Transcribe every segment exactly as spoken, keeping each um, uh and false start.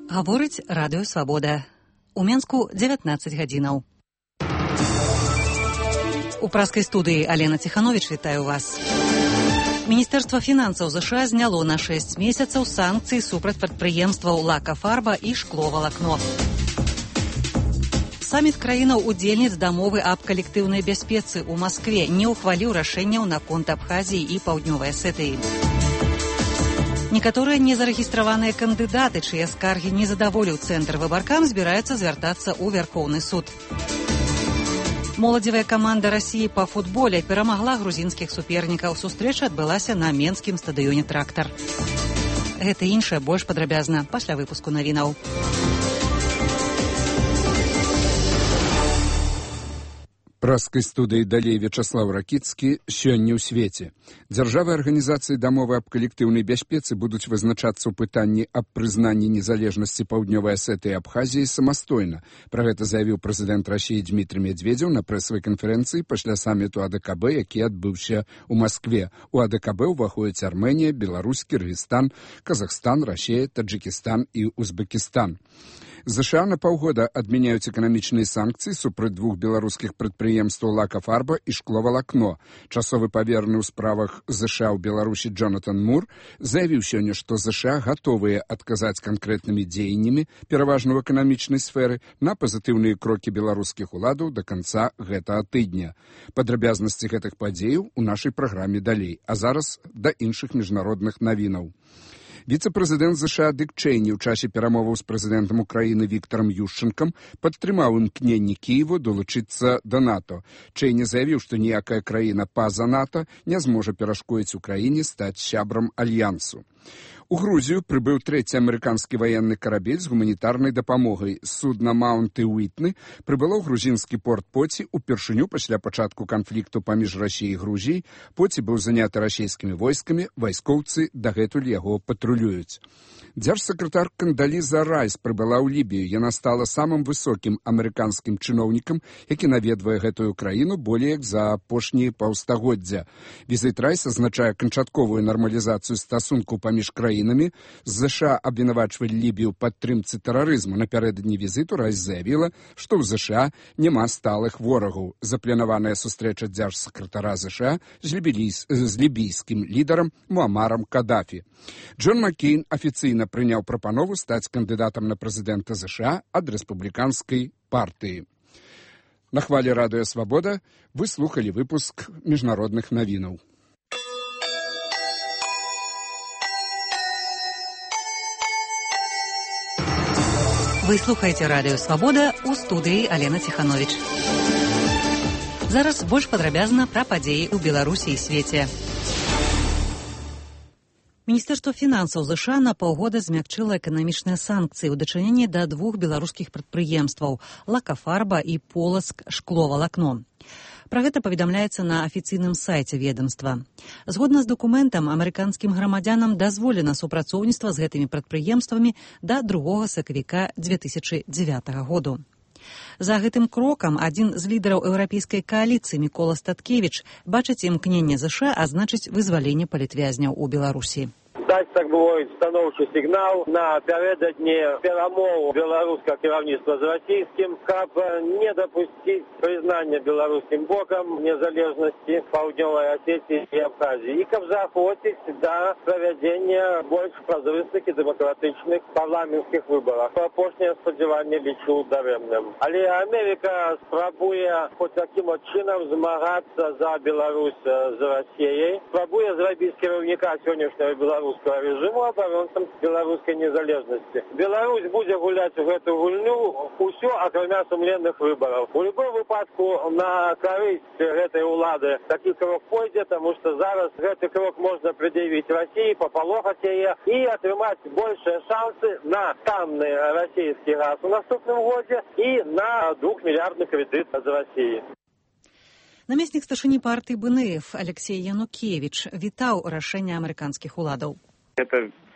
Гаворыць радыё Свабода. У Менску дзевятнаццаць гадзінаў. У праскай студыі Алена Ціхановіч вітаю вас. Міністэрства фінансаў ЗША зняло на шэсць месяцаў санкцыі супраць прадпрыемстваў лакафарба і шкловалакно. Саміт краінаў-удзельніц дамовы аб калектыўнай бяспецы ў Маскве не ўхваліў рашэнняў наконт Абхазіі і Паўднёвай Асетыі. Некаторыя незарэгістраваныя кандыдаты, чые скаргі не задаволіў цэнтр выбаркам, збіраюцца звяртацца ў Вярхоўны суд. Моладзевая каманда Расіі па футболе перамагла грузінскіх супернікаў. Сустрэча адбылася на менскім стадыёне «Трактар». Гэта і іншае больш падрабязна пасля выпуску навінаў. Праскай студыі далей Вячаслаў Ракіцкі. Сёння ў свеце. Дзяржавы арганізацыі дамовы аб калектыўнай бяспецы будуць вызначацца ў пытанні аб прызнанні незалежнасці Паўднёвай Асетыі і Абхазіі самастойна. Пра гэта заявіў прэзідэнт Расіі Дмітрый Медведзеў на прэсавай канферэнцыі пасля саміту АДКБ, які адбыўся ў Маскве. У АДКБ ўваходзяць Армэнія, Беларусь, Кыргызстан, Казахстан, Расія, Таджыкістан і Узбекістан. ЗША на паўгода адмяняюць эканамічныя санкцыі супраць двух беларускіх прадпрыемстваў лакафарба і шкловалакно. Часовы павераны ў справах ЗША ў Беларусі Джонатан Мур заявіў сёння, што ЗША гатовыя адказаць канкрэтнымі дзеяннямі, пераважна ў эканамічнай сферы, на пазітыўныя крокі беларускіх уладаў да канца гэтага тыдня. Падрабязнасці гэтых падзеяў у нашай праграме далей. А зараз да іншых міжнародных навінаў. Віцэ-прэзідэнт ЗША Дык Чэйні ў часе перамоваў з прэзідэнтам Украіны Віктарам Юшчэнкам падтрымаў імкненне Кіеву долучыцца да НАТО. Чэйні заявіў, што ніякая краіна па-за НАТО не зможа перашкодзіць Украіне стаць сябрам альянсу. У Грузію прыбыў трэці амерыканскі ваенны карабель з гуманітарнай дапамогай. Судна «Маунт і Уітны» прыбыло ў грузінскі порт Поці упершыню пасля пачатку канфлікту паміж Расіяй і Грузіяй. Поці быў заняты расійскімі войскамі, вайскоўцы дагэтуль яго патрулююць. Дзяржсакратар Кандаліза Райс прыбыла ў Лібію. Яна стала самым высокім амерыканскім чыноўнікам, які наведвае гэтую краіну болей як за апошнія паўстагоддзя. Візіт Райс азначае канчатковую нармалізацыю стасункаў паміж краінамі. ЗША абвінавачвалі Лібію ў падтрымцы тэрарызму. Напярэдадні візіту Райс заявіла, што ў ЗША няма сталых ворагаў. Запланаваная сустрэча дзяржсакратара ЗША з, лібійс... з лібійскім лідарам Муамарам Кадафі. Джон Маккейн афіцыйна прыняў прапанову стаць кандыдатам на прэзідэнта ЗША ад рэспубліканскай партыі. На хвалі радыё Свабода вы слухалі выпуск міжнародных навінаў. Вы слухаеце радыё Свабода, у студыі Алена Ціхановіч. Зараз больш падрабязна пра падзеі ў Беларусі і свеце. Міністэрства фінансаў ЗША на паўгода змякчыла эканамічныя санкцыі ў дачыненні да двух беларускіх прадпрыемстваў лакафарба і поласк шкловалакно. Пра гэта паведамляецца на афіцыйным сайце ведамства. Згодна з дакументам, амерыканскім грамадзянам дазволена супрацоўніцтва з гэтымі прадпрыемствамі да другога сакавіка дзве тысячы дзевятага году. За гэтым крокам адзін з лідараў еўрапейскай кааліцыі Мікола Статкевіч бачыць імкненне ЗША азначыць вызваленне палітвязняў у Беларусі. Даць, так мовіць, станоўчы сігнал напярэдадні перамоў беларускага кіраўніцтва з расійскім, каб не дапусціць прызнання беларускім бокам незалежнасці Паўднёвай Асетыі і Абхазіі, і каб заахвоціць да правядзення больш празрыстых і дэмакратычных парламенцкіх выбарах. Апошняе спадзяванне лічу дарэмным. Але Амерыка спрабуе хоць такім от чынам змагацца за Беларусь з Расіяй, спрабуе зрабіць кіраўніка сённяшняга беларускага режиму абаронцам беларускай незалежнасці. Беларусь будзе гуляць у гэту гульню ўсё, акрамя сумленных выбараў. У любым выпадку на карысць гэтай улады такі крок пойдзе, таму што зараз гэты крок можна прыдзявіць Расіі, папалохаць яе і атрымаць большыя шансы на танны расійскі газ у наступным годзе і на двухмільярдны крэдыт з Расіі. Намеснік старшыні партыі БНФ Алексей Янукевіч вітаў рашэнне амерыканскіх уладаў. Это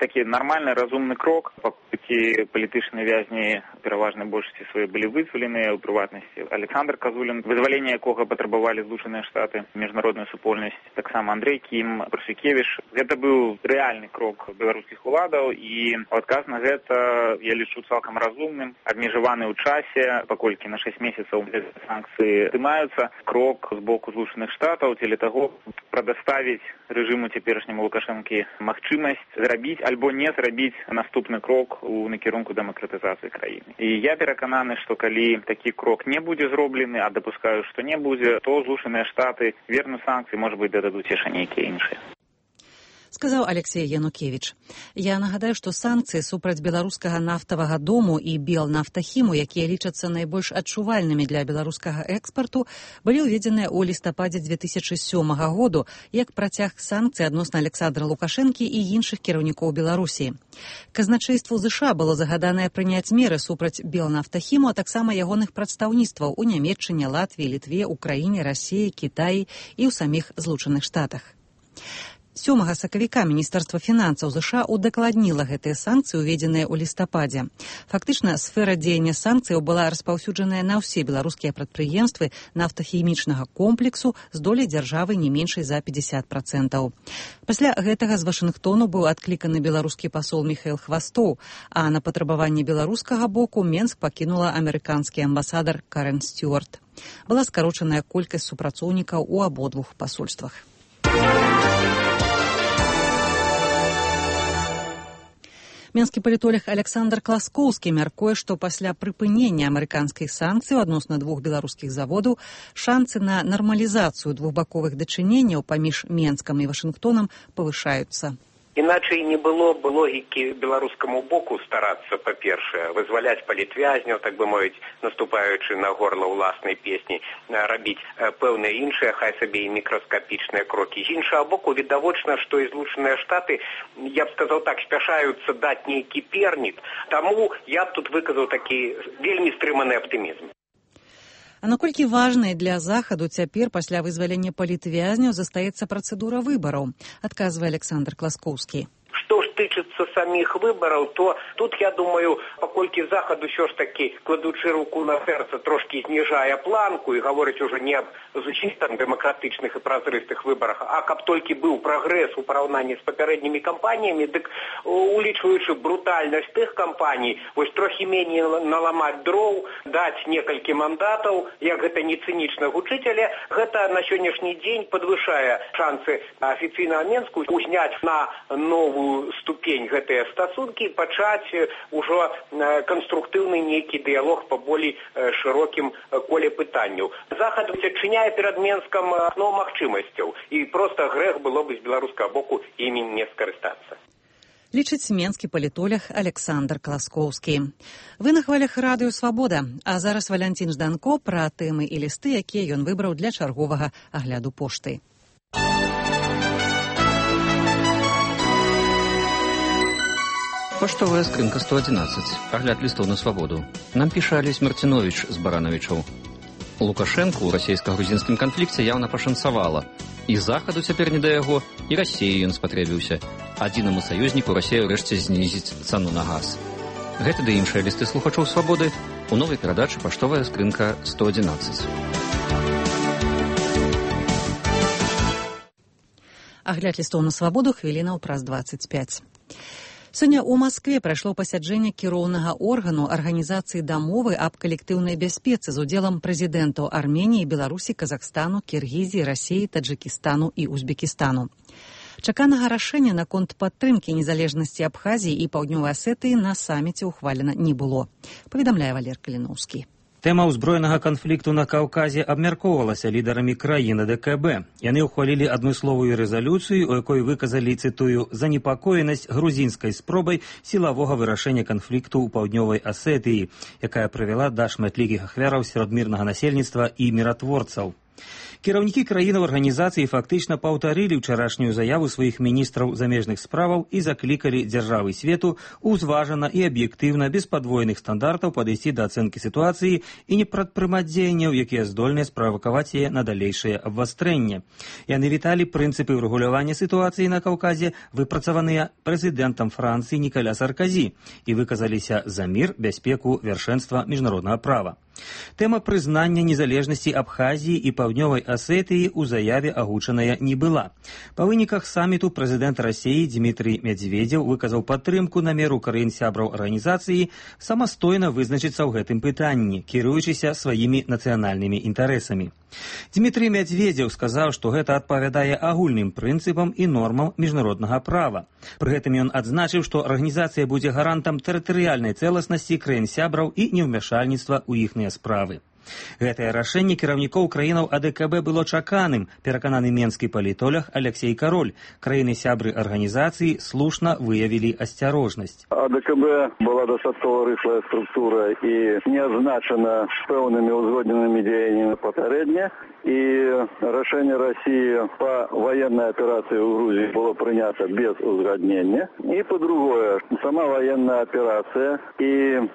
такі нармальны, разумны крок, паколькі палітычныя вязні пераважнай большасці свае былі вызваленыя, у прыватнасці Александр Казулін, вызвалення якога патрабавалі Злучаныя Штаты, міжнародная супольнасць, таксама Андрэй Кім, Паршукевіч. Гэта быў рэальны крок беларускіх уладаў, і у адказ на гэта я лічу цалкам разумным, абмежаваны ў часе, паколькі на шэсць месяцаў санкцыі здымаюцца, крок з боку Злучаных Штатаў дзеля таго прадаставіць рэжыму цяперашняму Лукашэнкі магчымасць зрабіць альбо не зрабіць наступны крок у накірунку дэмакратызацыі краіны. І я перакананы, што калі такі крок не будзе зроблены, а дапускаю, што не будзе, то Злучаныя Штаты вернуць санкцыі, можа быць, дададуць яшчэ нейкія іншыя. Сказаў Алексей Янукевіч. Я нагадаю, што санкцыі супраць беларускага нафтавага дому і Белнафтахіму, якія лічацца найбольш адчувальнымі для беларускага экспарту, былі ўведзеныя ў лістападзе дзве тысячы сёмага году як працяг санкцый адносна Александра Лукашэнкі і іншых кіраўнікоў Беларусі. Казначэйству ЗША было загаданае прыняць меры супраць Белнафтахіму, а таксама ягоных прадстаўніцтваў у Нямецчыне, Латвіі, Літве, Украіне, Расіі, Кітаі і ў саміх Злучаных Штатах. сёмага сакавіка Міністэрства фінансаў ЗША удакладніла гэтыя санкцыі, уведзеныя ў лістападзе. Фактычна, сфера дзеяння санкцыяў была распаўсюджаная на ўсе беларускія прадпрыемствы нафтахімічнага комплексу з доляй дзяржавы не меншай за пятьдесят процентов. Пасля гэтага з Вашынгтону быў адкліканы беларускі пасол Міхаіл Хвастоў, а на патрабаванне беларускага боку Менск пакінула амерыканскі амбасадар Карен Стюарт. Была скарочаная колькасць супрацоўнікаў у абодвух пасольствах. Менскі палітолог Александр Класкоўскі мяркуе, што пасля прыпынення амерыканскіх санкцый адносна двух беларускіх заводаў шанцы на нармалізацыю двухбаковых дачыненняў паміж Менскам і Вашынгтонам павышаюцца. Іначай не было б логікі беларускаму боку старацца, па-першае, вызваляць палітвязняў, так бы мовіць, наступаючы на горла ўласнай песні, рабіць пэўныя іншыя, хай сабе і мікраскапічныя крокі. З іншага боку, відавочна, што і Злучаныя Штаты, я б сказаў так, спяшаюцца даць нейкі пернік, таму я б тут выказаў такі вельмі стрыманы аптымізм. А наколькі важнай для Захаду цяпер пасля вызвалення палітвязняў застаецца працэдура выбараў, адказвае Александр Класкоўскі. Што ж тычыцца саміх выбараў, то тут, я думаю, паколькі Захад усё ж такі, кладучы руку на сэрца, трошкі зніжае планку і гаворыць ужо не аб зусім там дэмакратычных і празрыстых выбарах, а каб толькі быў прагрэс у параўнанні з папярэднімі кампаніямі, дык улічваючы брутальнасць тых кампаній, вось трохі меней наламаць дроў, даць некалькі мандатаў, як гэта не цынічна гучыць, але гэта на сённяшні дзень падвышае шансы афіцыйнага Менску узняць на новую ступень гэтыя стасункі і пачаць ужо канструктыўны нейкі дыялог па болей шырокім коле пытанняў. Захад адчыняе перад Менскам акно магчымасцяў, і проста грэх было бы з беларускага боку імі не скарыстацца. Лічыць менскі палітолог Александр Класкоўскі. Вы на хвалях радыё «Свабода», а зараз Валянцін Жданко пра тэмы і лісты, якія ён выбраў для чарговага агляду пошты. Поштовая скринка сто одиннадцать. Огляд листов на свободу. Нам піша Олесь Мартинович з Барановичаў. Лукашенку ў расійска-грузінскім канфлікце яўна пашанцавала. І Захаду цяпер не да яго, і Расіі ён спатрэбіўся. Адзінаму саюзніку Расія ўрэшце знізіць цану на газ. Гэта ды іншыя лісты слухачоў свабоды у новай перадачы «Поштовая скринка сто одиннадцать». Агляд лістов на свабоду хвілінаў праз двадцать пять. Сёння ў Маскве прайшло пасяджэнне кіроўнага органу Арганізацыі дамовы аб калектыўнай бяспецы з удзелам прэзідэнтаў Арменіі, Беларусі, Казахстану, Кіргізіі, Расіі, Таджыкістану і Узбекістану. Чаканага рашэння наконт падтрымкі незалежнасці Абхазіі і Паўднёвай Асетыі на саміце ўхвалена не было, паведамляе Валер Каліноўскі. Тэма ўзброенага канфлікту на Каўказе абмяркоўвалася лідарамі краін ДКБ. Яны ўхвалілі адмысловую рэзалюцыю, у якой выказалі, цытую, занепакоенасць грузінскай спробай сілавога вырашэння канфлікту ў Паўднёвай Асетыі, якая прывяла да шматлікіх ахвяраў сярод мірнага насельніцтва і міратворцаў. Кіраўнікі краінаў арганізацыі фактычна паўтарылі ўчарашнюю заяву сваіх міністраў замежных справаў і заклікалі дзяржавы свету узважана і аб'ектыўна, без падвойных стандартаў падысці да ацэнкі сітуацыі і не прадпрымаць дзеянняў, якія здольныя справакаваць яе на далейшае абвастрэнне. Яны віталі прынцыпы ўрэгулявання сітуацыі на Каўказе, выпрацаваныя прэзідэнтам Францыі Нікаля Сарказі, і выказаліся за мір, бяспеку, вяршэнства міжнароднага права. Тэма прызнання незалежнасці Абхазіі і Паўднёвай Асетыі ў заяве агучаная не была. Па выніках саміту прэзідэнт Расіі Дмітрый Медведзеў выказаў падтрымку намеру краін-сябраў арганізацыі самастойна вызначыцца ў гэтым пытанні, кіруючыся сваімі нацыянальнымі інтарэсамі. Дмітрый Медведзеў сказаў, што гэта адпавядае агульным прынцыпам і нормам міжнароднага права. Пры гэтым ён адзначыў, што арганізацыя будзе гарантам тэрытарыяльнай цэласнасці краін-сябраў і неўмяшальніцтва ў іхныя справы. Гэтае рашэнне кіраўнікоў краінаў АДКБ было чаканым, перакананы менскі палітолог Алексей Кароль. Краіны-сябры арганізацыі слушна выявілі асцярожнасць. АДКБ была дастаткова рыхлая структура і не азначана пэўнымі ўзгодненымі дзеяннямі папярэдне. І рашэнне Расіі па ваеннай аперацыі ў Грузіі было прынята без узгаднення. І, па-другое, сама ваенная аперацыя і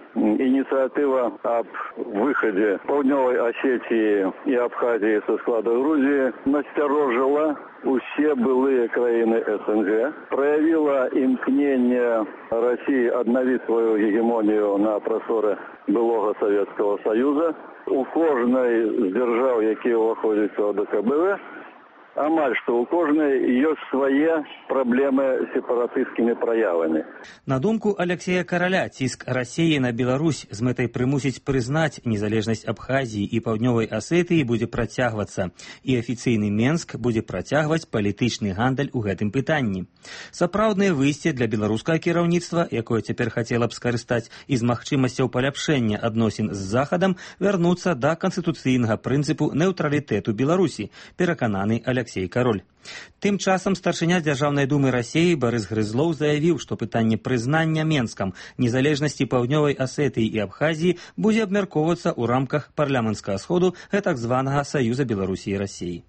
ініцыятыва аб выхадзе Паўднёвай Асетіі і Абхазіі са склада Грузіі насцярожила усе былыя краіны СНГ, праявіла імкненне Расіі аднавіць сваю гегемонію на прасторы былога Савецкага Саюза. У кожнай з дзяржаў, якія ўваходзяць у АДКБ, амаль што ў кожнай ёсць свае праблемы сепаратысцкімі праявамі. На думку Алексея Караля, ціск Расіі на Беларусь з мэтай прымусіць прызнаць незалежнасць Абхазіі і Паўднёвай Асетыі будзе працягвацца, і афіцыйны Менск будзе працягваць палітычны гандаль у гэтым пытанні. Сапраўднае выйсце для беларускага кіраўніцтва, якое цяпер хацела б скарыстаць і з магчымасцяў паляпшэння адносін з Захадам, вярнуцца да канстытуцыйнага прынцыпу нейтралітэту Беларусі, перакананы Алексей Кароль. Тым часам старшыня Дзяржаўнай думы Расіі Барыс Грызлоў заявіў, што пытанне прызнання Менскам незалежнасці Паўднёвай Асетыі і Абхазіі будзе абмяркоўвацца ў рамках парламенцкага сходу гэтак званага Саюза Беларусі і Расіі.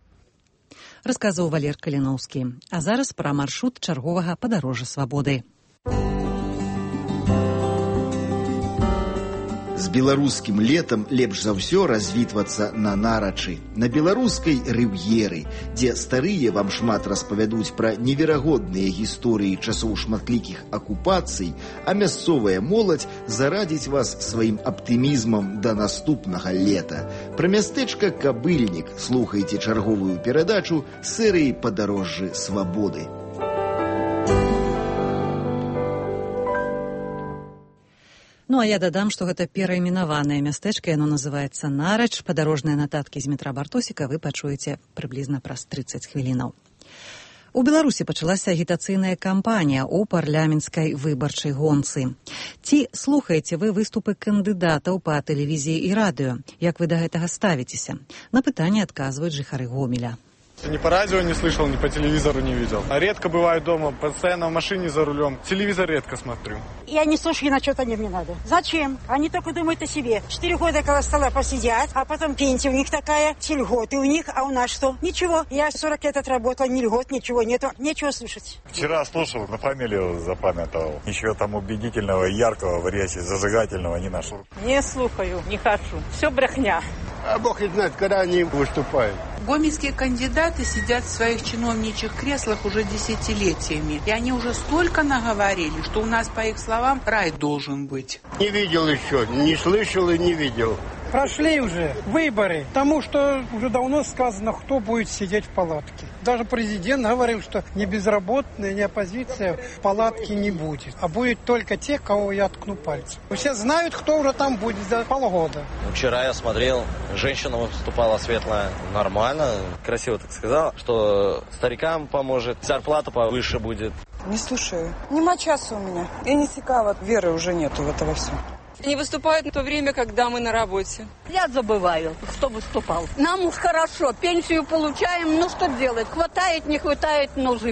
Расказаў Валер Каліноўскі. А зараз пра маршрут чарговага падарожжа свабоды. З беларускім летам лепш за ўсё развітвацца на нарачы, на беларускай рыв'еры, дзе старыя вам шмат распавядуць пра неверагодныя гісторыі часоў шматлікіх акупацый, а мясцовая моладзь зарадзіць вас сваім аптымізмам да наступнага лета. Пра мястэчка Кабыльнік слухайце чарговую перадачу серыі «Падарожжы свабоды». Ну, а я дадам, што гэта перайменаванае мястэчка, яно называецца Нарач. Падарожныя нататкі з метра Бартосіка вы пачуеце прыблізна праз трыццаць хвілінаў. У Беларусі пачалася агітацыйная кампанія ў парламенцкай выбарчай гонцы. Ці слухаеце вы выступы кандыдатаў па тэлевізіі і радыё? Як вы да гэтага ставіцеся? На пытанне адказваюць жыхары Гомеля. Ни по радио не слышал, ни по телевизору не видел. Редко бываю дома, постоянно в машине за рулем. Телевизор редко смотрю. Я не слушаю, на что-то мне надо. Зачем? Они только думают о себе. Четыре года около стола посидят, а потом пенсия у них такая, все льготы у них, а у нас что? Ничего. Я сорок лет отработала, ни льгот, ничего нету. Нечего слушать. Вчера слушал, на фамилию запамятовал. Ничего там убедительного, яркого в речи, зажигательного не нашел. Не слухаю, не хочу. Все брехня. А бог их знает, когда они выступают. Гомельские кандидаты сидят в своих чиновничьих креслах уже десятилетиями. И они уже столько наговорили, что у нас, по их словам, рай должен быть. Не видел еще, не слышал и не видел. Прошли уже выборы, потому что уже давно сказано, кто будет сидеть в палатке. Даже президент говорил, что ни безработные, ни оппозиция в палатке не будет, а будет только те, кого я ткну пальцем. Все знают, кто уже там будет за полгода. Вчера я смотрел, женщина выступала светлая, нормально, красиво так сказала, что старикам поможет, зарплата повыше будет. Не слушаю. Нема часу у меня. Я не цікава, веры уже нету в этого все. Они выступают в то время, когда мы на работе. Я забываю, кто выступал. Нам уж хорошо, пенсию получаем, ну что делать? Хватает, не хватает, но живем.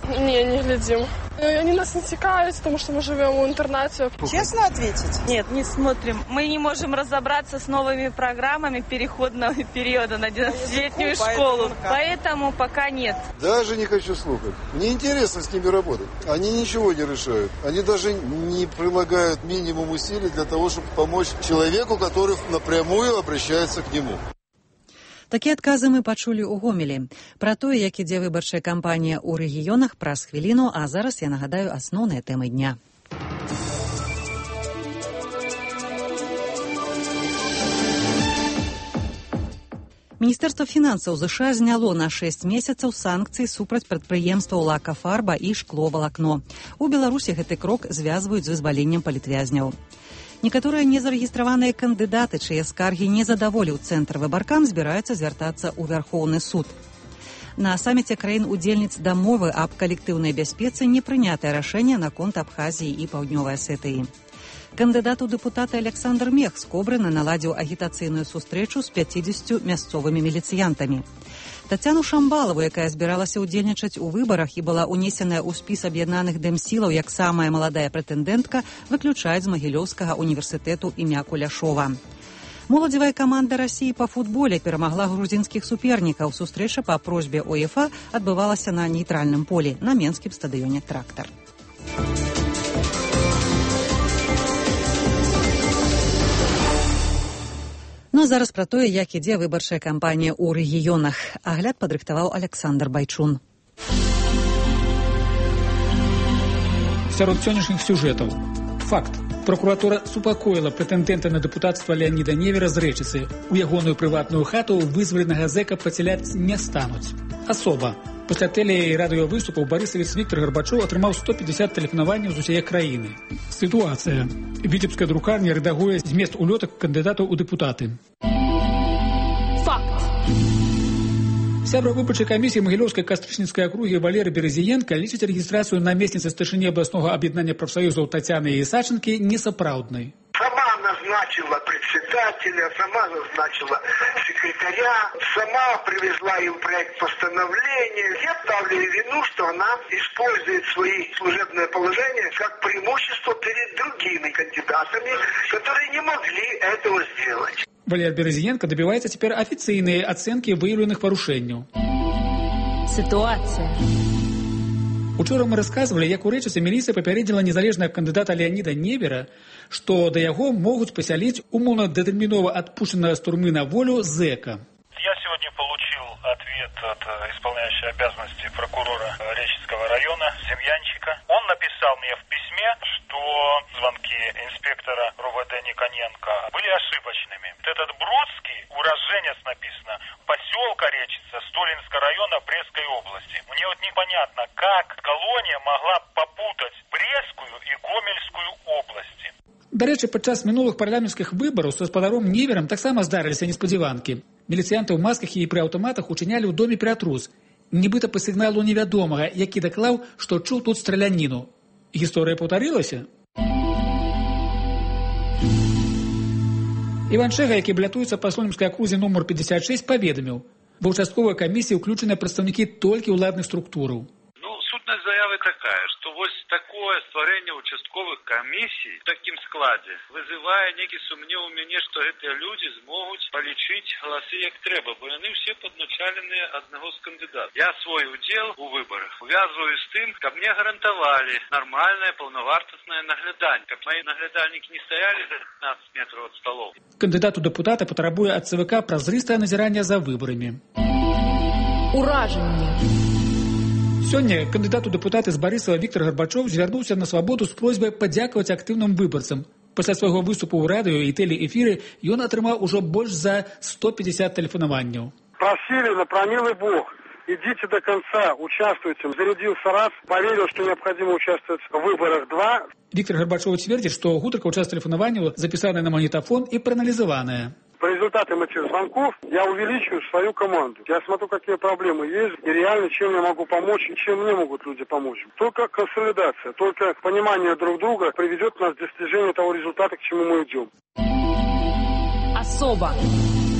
Не, не глядим. Они нас не текают, потому что мы живем в интернате. Честно ответить? Нет, не смотрим. Мы не можем разобраться с новыми программами переходного периода на одиннадцатилетнюю школу. Поэтому пока нет. Даже не хочу слушать. Мне интересно с ними работать. Они ничего не решают. Они даже не прилагают минимум усилий для того, чтобы помочь человеку, который напрямую обращается к нему. Такія адказы мы пачулі ў Гомелі. Пра тое, як ідзе выбарчая кампанія ў рэгіёнах, праз хвіліну, а зараз я нагадаю асноўныя тэмы дня. Міністэрства фінансаў ЗША зняло на шэсць месяцаў санкцыі супраць прадпрыемстваў «Лакафарба» і «Шкловалакно». У Беларусі гэты крок звязваюць з вызваленнем палітвязняў. Некаторыя незарэгістраваныя кандыдаты, чые скаргі не задаволіў цэнтр выбаркам, збіраюцца звяртацца ў Вярхоўны суд. На саміце краін-удзельніц дамовы аб калектыўнай бяспецы не прынятае рашэнне наконт Абхазіі і Паўднёвай Асетыі. Кандыдат у дэпутаты Александр Мех з Кобрына наладзіў агітацыйную сустрэчу з пяцідзесятю мясцовымі міліцыянтамі. Тацяну Шамбалаву, якая збіралася ўдзельнічаць у выбарах і была ўнесеная ў спіс аб'яднаных дэмсілаў як самая маладая прэтэндэнтка, выключаюць з Магілёўскага універсітэту імя Куляшова. Моладзевая каманда Расіі па футболе перамагла грузінскіх супернікаў. Сустрэча па просьбе УЕФА адбывалася на нейтральным полі на менскім стадыёне «Трактар». Ну а зараз пра тое, як ідзе выбарчая кампанія ў рэгіёнах. Агляд падрыхтаваў Александр Байчун. Сярод сённяшніх сюжэтаў. Факт. Прокуратура супакоіла прэтэндэнта на дэпутацтва Леаніда Невера з Рэчыцы. У ягоную прыватную хату вызваленага зэка пацяляць не стануць. Асоба. Пасля тэле- і радыёвыступаў барысавец Віктор Гарбачоў атрымаў сто пятьдесят тэлефанаванняў з усяе краіны. Сітуацыя. Віцебская друкарня рэдагуе змест улётак кандыдатаў у дэпутаты. Факт. Сябра выбарчай камісіі Магілёўскай кастрычніцкай акругі Валерый Березіенка лічыць рэгістрацыю намесніцы старшыні абласнога аб'яднання прафсаюзаў Тацяны Ісачынкі несапраўднай. Сама назначила председателя, сама назначила секретаря, сама привезла им проект постановления. Я ставлю вину, что она использует свои служебное положение как преимущество перед другими кандидатами, которые не могли этого сделать. Валерий Березіенка добивается теперь официальной оценки выявленных порушений. Ситуация. Учора мы рассказывали, як у Рэчыцы міліцыя папярэдзіла незалежнага кандыдата Леаніда Невера, што да яго могуць пасяліць умоўна дэтэрмінова адпушчанага з турмы на волю зэка. Я сегодня получил ответ от исполняющего обязанности прокурора Речицкого района Семьянчика. Он написал мне в письме, что звонки инспектора РУВД Никоненко были ошибочными. Этот Бродский, уроженец написано, поселка Речица, Столинского района Брестской области. Мне вот непонятно, как колония могла попутать Брестскую и Гомельскую области. Да рэчы, падчас мінулых парламенцкіх выбараў са спадаром Неверам таксама здарыліся неспадзяванкі. Міліцыянты ў масках і пры аўтаматах учынялі ў доме ператрус, нібыта па сігналу невядомага, які даклаў, што чуў тут страляніну. Гісторыя паўтарылася? Іван Шэга, які балятуецца па Слонімскай акрузе нумар пятьдесят шесть, паведаміў, ва ўчастковай камісіі ўключаныя прадстаўнікі толькі ўладных структураў. Сутность заявы такая, что вот такое створение участковых комиссий в таким складе вызывает некие сомнения у меня, что эти люди смогут полечить голосы как треба, бо они все подначалены одного из кандидатов. Я свой удел у выборах увязываю с тем, как мне гарантовали нормальное полновартостное наглядание, как мои наглядальники не стояли за пятнадцать метров от столов. Кандидат у депутата потребует от ЦВК прозрыстое назирание за выборами. Уражение. Сёння кандыдат у дэпутаты з Барысава Віктор Гарбачоў звярнуўся на свабоду з просьбай падзякаваць актыўным выбарцам. Пасля свайго выступу ў радыё і тэлеэфіры ён атрымаў ужо больш за сто пятьдесят тэлефанаванняў. Просили на промилый Бог. Идите до конца, участвуйте. Зарядился раз, поверил, что необходимо участвовать в выборах два. Віктор Гарбачоў цвердзіць, што гутарка ў час тэлефанаванняў запісаная на магнітафон і прааналізаваная. По результатам этих звонков я увеличиваю свою команду. Я смотрю, какие проблемы есть, и реально, чем я могу помочь, и чем мне могут люди помочь. Только консолидация, только понимание друг друга приведет нас к достижению того результата, к чему мы идем. Особо. У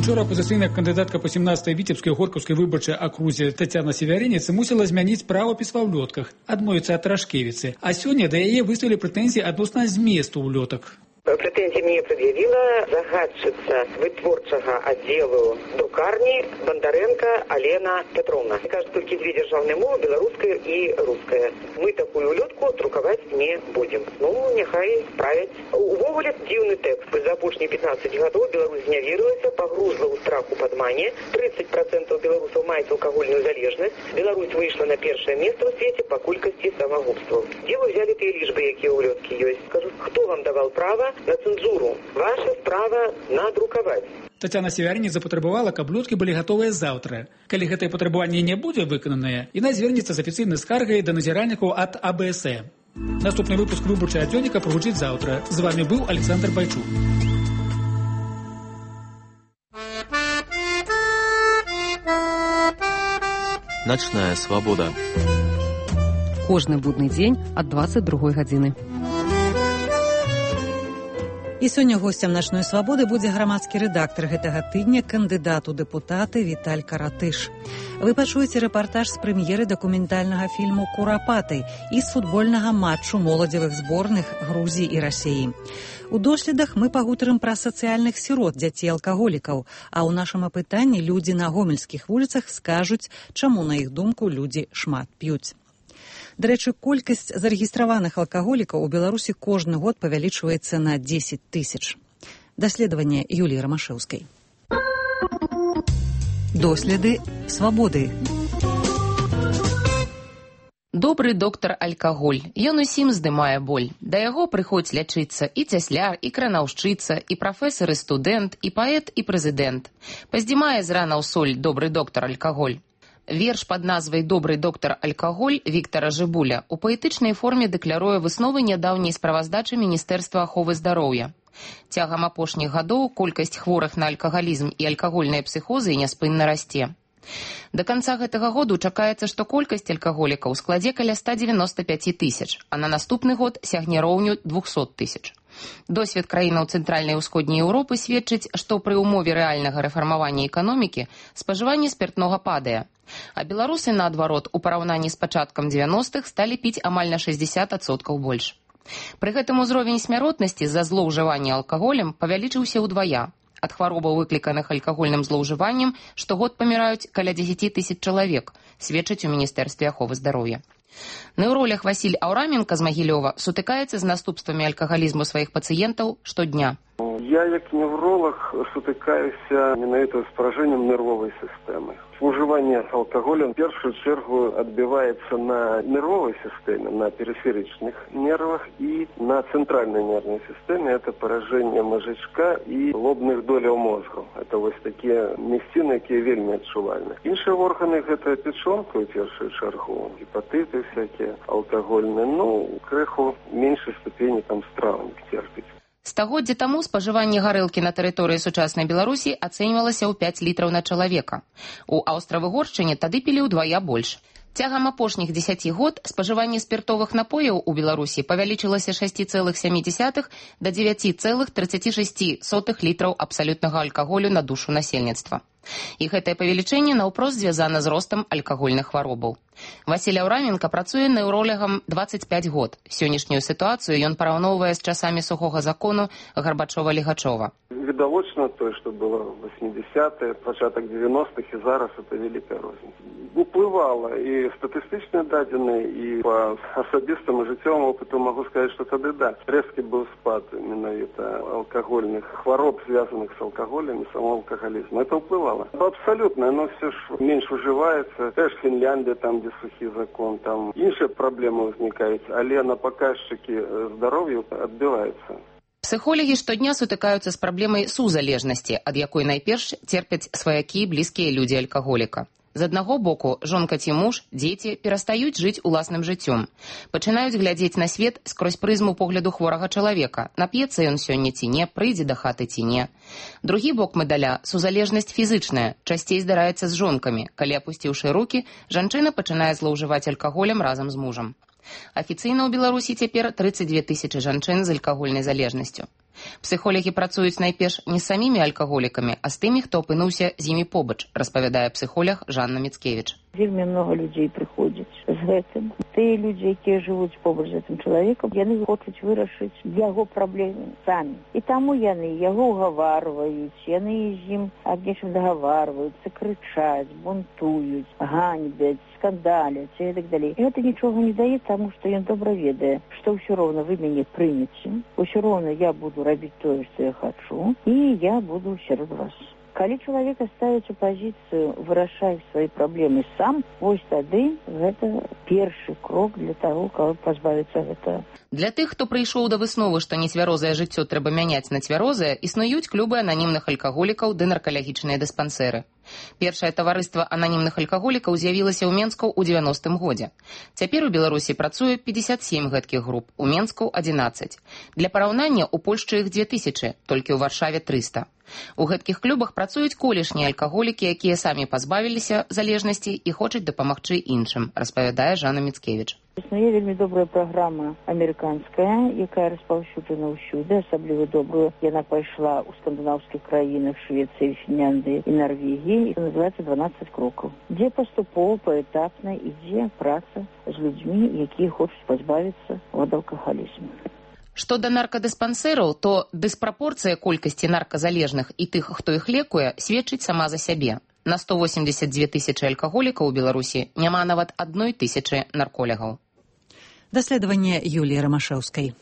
Учора апозіцыйная кандыдатка па сямнадцатай віцебскай горкаўскай выбарчай акрузе Тацяна Севяринец мусіла змяніць правапіс ва ўлётках, адмовіцца ад Рашкевіцы. А сёння да яе выставілі прэтэнзіі адносна зместу ўлётак. Претензии мне предъявила загадчица вытворчага отделу друкарни Бондаренко Алена Петровна. Мне кажется, только две державные мовы, белорусская и русская. Мы такую улетку друковать не будем. Ну, нехай править. Уволят дивный текст. За апошние пятнадцать годов Беларусь не верилась, погрузла у страху подмане. тридцать процентов белорусов мает алкогольную залежность. Беларусь вышла на первое место в свете по колькости самогубств. Где вы взяли те лишбы, какие улетки есть? Скажу, кто вам давал право на цензуру? Ваша справа надрукаваць. Тацяна Севяринец запатрабавала, каб улёткі былі гатовыя заўтра. Калі гэтае патрабаванне не будзе выкананае, яна звернецца з афіцыйнай скаргай да назіральнікаў ад А Б С Э. Наступны выпуск выбарчага дзённіка прагучыць заўтра. З вами быў Александр Байчук. Начная свабода. Кожны будны дзень ад дваццаць другой гадзіны. І сёння госцем «Начной свабоды» будзе грамадскі рэдактар гэтага тыдня, кандыдат у дэпутаты Віталь Каратыш. Вы пачуеце рэпартаж з прэм'еры дакументальнага фільму «Курапаты» і з футбольнага матчу моладзевых зборных Грузіі і Расіі. У доследах мы пагутарым пра сацыяльных сірот дзяцей-алкаголікаў, а ў нашым апытанні людзі на гомельскіх вуліцах скажуць, чаму, на іх думку, людзі шмат п'юць. Дарэчы, колькасць зарэгістраваных алкаголікаў у Беларусі кожны год павялічваецца на дзесяць тысяч. Даследаванне Юліі Рамашэўскай. Доследы свабоды. Добры доктар алкаголь. Ён усім здымае боль. Да яго прыходзь лячыцца і цясляр, і кранаўшчыца, і прафесар, і студэнт, і паэт, і прэзідэнт. Паздзімае з рана ў соль добры доктар алкаголь. Верш пад назвай «Добрый доктар алкаголь» Віктара Жыбуля у паэтычнай форме дэкляруе высновы нядаўняй справаздачы Міністэрства аховы здароўя. Цягам апошніх гадоў колькасць хворых на алкагалізм і алкагольныя псіхозы няспынна расце. Да канца гэтага году чакаецца, што колькасць алкаголікаў складзе каля ста дзевяноста пяць тысяч, а на наступны год сягне роўню двухсот тысяч. Досвед краінаў цэнтральнай і ўсходняй Еўропы сведчыць, што пры ўмове рэальнага рэфармавання эканомікі спажыванне спіртнога падае. А беларусы, наадварот, у параўнанні з пачаткам дзевяностых сталі піць амаль на шэсцьдзесят адсоткаў больш. Пры гэтым узровень смяротнасці з-за злоўжывання алкаголем павялічыўся ўдвая. Ад хваробаў, выкліканых алкагольным злоўжываннем, штогод паміраюць каля дзесяць тысяч чалавек, сведчыць у Міністэрстве аховы здароўя. Неўролог Васіль Аўраменка з Магілёва сутыкаецца з наступствамі алкагалізму сваіх пацыентаў штодня. Я, як невролог, сутыкаюся менавіта з паражэннем нервовай сістэмы. Уживание алкоголя в первую чергу отбивается на нервовой системе, на периферичных нервах и на центральной нервной системе. Это поражение мозжечка и лобных долей мозга. Это вот такие мясціны, которые вельми адчувальны. Іншыя органы — это печонка, в первую чергу, гепатиты всякие алкогольные, ну, крыху меньшей ступени там стравник терпіць. Стагоддзя таму спажыванне гарэлкі на тэрыторыі сучаснай Беларусі ацэньвалася ў пяць літраў на чалавека. У Аўстра-Выгоршчыне тады пілі ўдвая больш. Цягам апошніх дзесяці год спажыванне спіртовых напояў у Беларусі павялічылася з шэсці цэлых сямі дзясятых да дзевяці цэлых трыццаці шэсці сотых літраў абсалютнага алкаголю на душу насельніцтва. І гэтае павелічэнне наўпрост звязана з ростам алкагольных хваробаў. Васіль Аўраменка працуе неўролягам дваццаць пяць год. Сённяшнюю сітуацыю ён параўноўвае з часамі сухога закону Гарбачова-Лігачова. Відавочна тое, што было восьмидесятые, пачатак девяностых, і зараз это вялікая розніца. Уплывала і статыстычныя дадзеныя, і па асабістаму жыццёваму опыту могу сказаць, што тады да, рэзкі быў спад менавіта алкагольных хвароб, звязаных з алкаголем і самого алкагалізму. Это уплывало. Абсолютно, оно все ж меньше уживается. Теж Финляндия, там, где сухий закон, там іншыя проблемы возникают, але на показчики здоровья отбивается. Псіхолагі штодня сутыкаюцца з праблемай сузалежнасці, ад якой найперш церпяць сваякі і блізкія людзі алкаголіка. З аднаго боку, жонка ці муж, дзеці перастаюць жыць уласным жыццём. Пачынаюць глядзець на свет скрозь прызму погляду хворага чалавека. Нап'ецца ён сёння ці не, прыйдзе да хаты ці не. Другі бок медаля — сузалежнасць фізычная, часцей здараецца з жонкамі. Калі, апусціўшы рукі, жанчына пачынае злоўжываць алкаголем разам з мужам. Афіцыйна ў Беларусі цяпер трыццаць дзве тысячы жанчын з алкагольнай залежнасцю. Псіхолагі працуюць найперш не з самімі алкаголікамі, а з тымі, хто апынуўся з імі побач, распавядае псіхолог Жанна Міцкевіч. Вельмі много людзей прыходзяць з гэтым. Тыя людзі, якія жывуць побач з гэтым чалавекам, яны хочуць вырашыць яго праблемы самі. І таму яны яго угаварваюць, яны з ім аб нечым дагаварваюцца, крычаць, бунтуюць, ганьбяць, скандаляць і так далей. І гэта нічога не дае, таму што ён добра ведае, што ўсё роўна вы мяне прымеце, ўсё роўна я буду рабіць тое, што я хачу, і я буду сярод вас. Калі чалавека ставіць у пазіцыю вырашаць свае праблемы сам, вось тады гэта першы крок для таго, каб пазбавіцца гэтага. Для тых, хто прыйшоў да высновы, што нецвярозае жыццё трэба мяняць на цвярозае, існуюць клубы ананімных алкаголікаў ды наркалагічныя дыспансеры. Першае таварыства ананімных алкаголікаў з'явілася ў Менску ў дзевяностым годзе. Цяпер у Беларусі працуе пятьдесят семь гэткіх груп, у Менску адзінаццаць. Для параўнання, у Польшчы іх дзве тысячы, толькі ў Варшаве трыста. У гэткіх клубах працуюць колішнія алкаголікі, якія самі пазбавіліся залежнасці і хочуць дапамагчы іншым, распавядае Жанна Міцкевіч. Існуе вельмі добрая праграма амерыканская, якая распаўсюджана ўсюды, асабліва добрую. Яна пайшла ў скандынаўскіх краінах, Швецыі, Фінляндыі і Нарвегіі, і называецца дванаццаць крокаў, дзе паступова, паэтапна ідзе праца з людзьмі, якія хочуць пазбавіцца ад алкагалізму. Што да наркадыспансераў, то дыспрапорцыя колькасці нарказалежных і тых, хто іх лекуе, сведчыць сама за сябе. На сто восемьдесят две тысячы алкаголікаў у Беларусі няма нават адной тысячы нарколягаў. Даследаванне Юліі Рамашэўскай.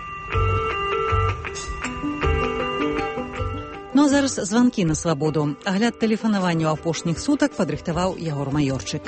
Ну а зараз званкі на свабоду. Агляд тэлефанаванню апошніх сутак падрыхтаваў Ягор Маёрчык.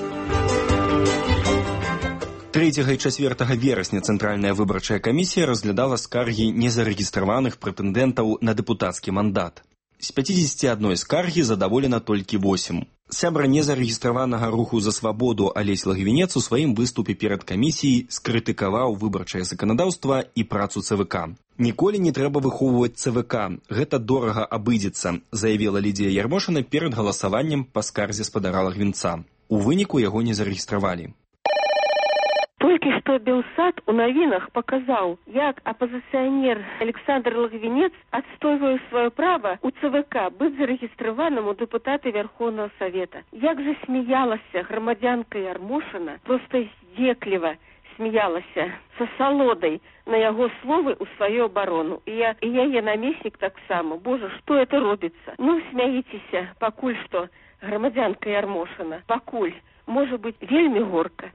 трэцяга і чацвёртага верасня Цэнтральная выбарчая камісія разглядала скаргі незарэгістраваных прэтэндэнтаў на дэпутацкі мандат. З пяцідзесяці адной скаргі задаволена толькі восем. Сябра незарэгістраванага руху за свабоду Алесь Лагвінец у сваім выступе перад камісіяй скрытыкаваў выбарчае заканадаўства і працу ЦВК. «Ніколі не трэба выхоўваць ЦВК. Гэта дорага абыдзецца», заявіла Лідія Ярмошына перад галасаваннем па скарзе спадара Лагвінца. У выніку яго не зарэгістравалі. Толькі што Белсад у навінах паказаў, як апазіцыянер Александр Лагвінец адстойвае сваё права у ЦВК быць зарэгістраваным у дэпутаты Верховнага Савета. Як же смяялася грамадзянка Ярмошына, проста здзекліва смяялася са салодай на яго словы ў сваю абарону. І я, і яе намеснік таксама. Боже, што это робіцца? Ну, смяіцеся, пакуль што, грамадзянка Ярмошына, пакуль, можа быць, вельмі горка.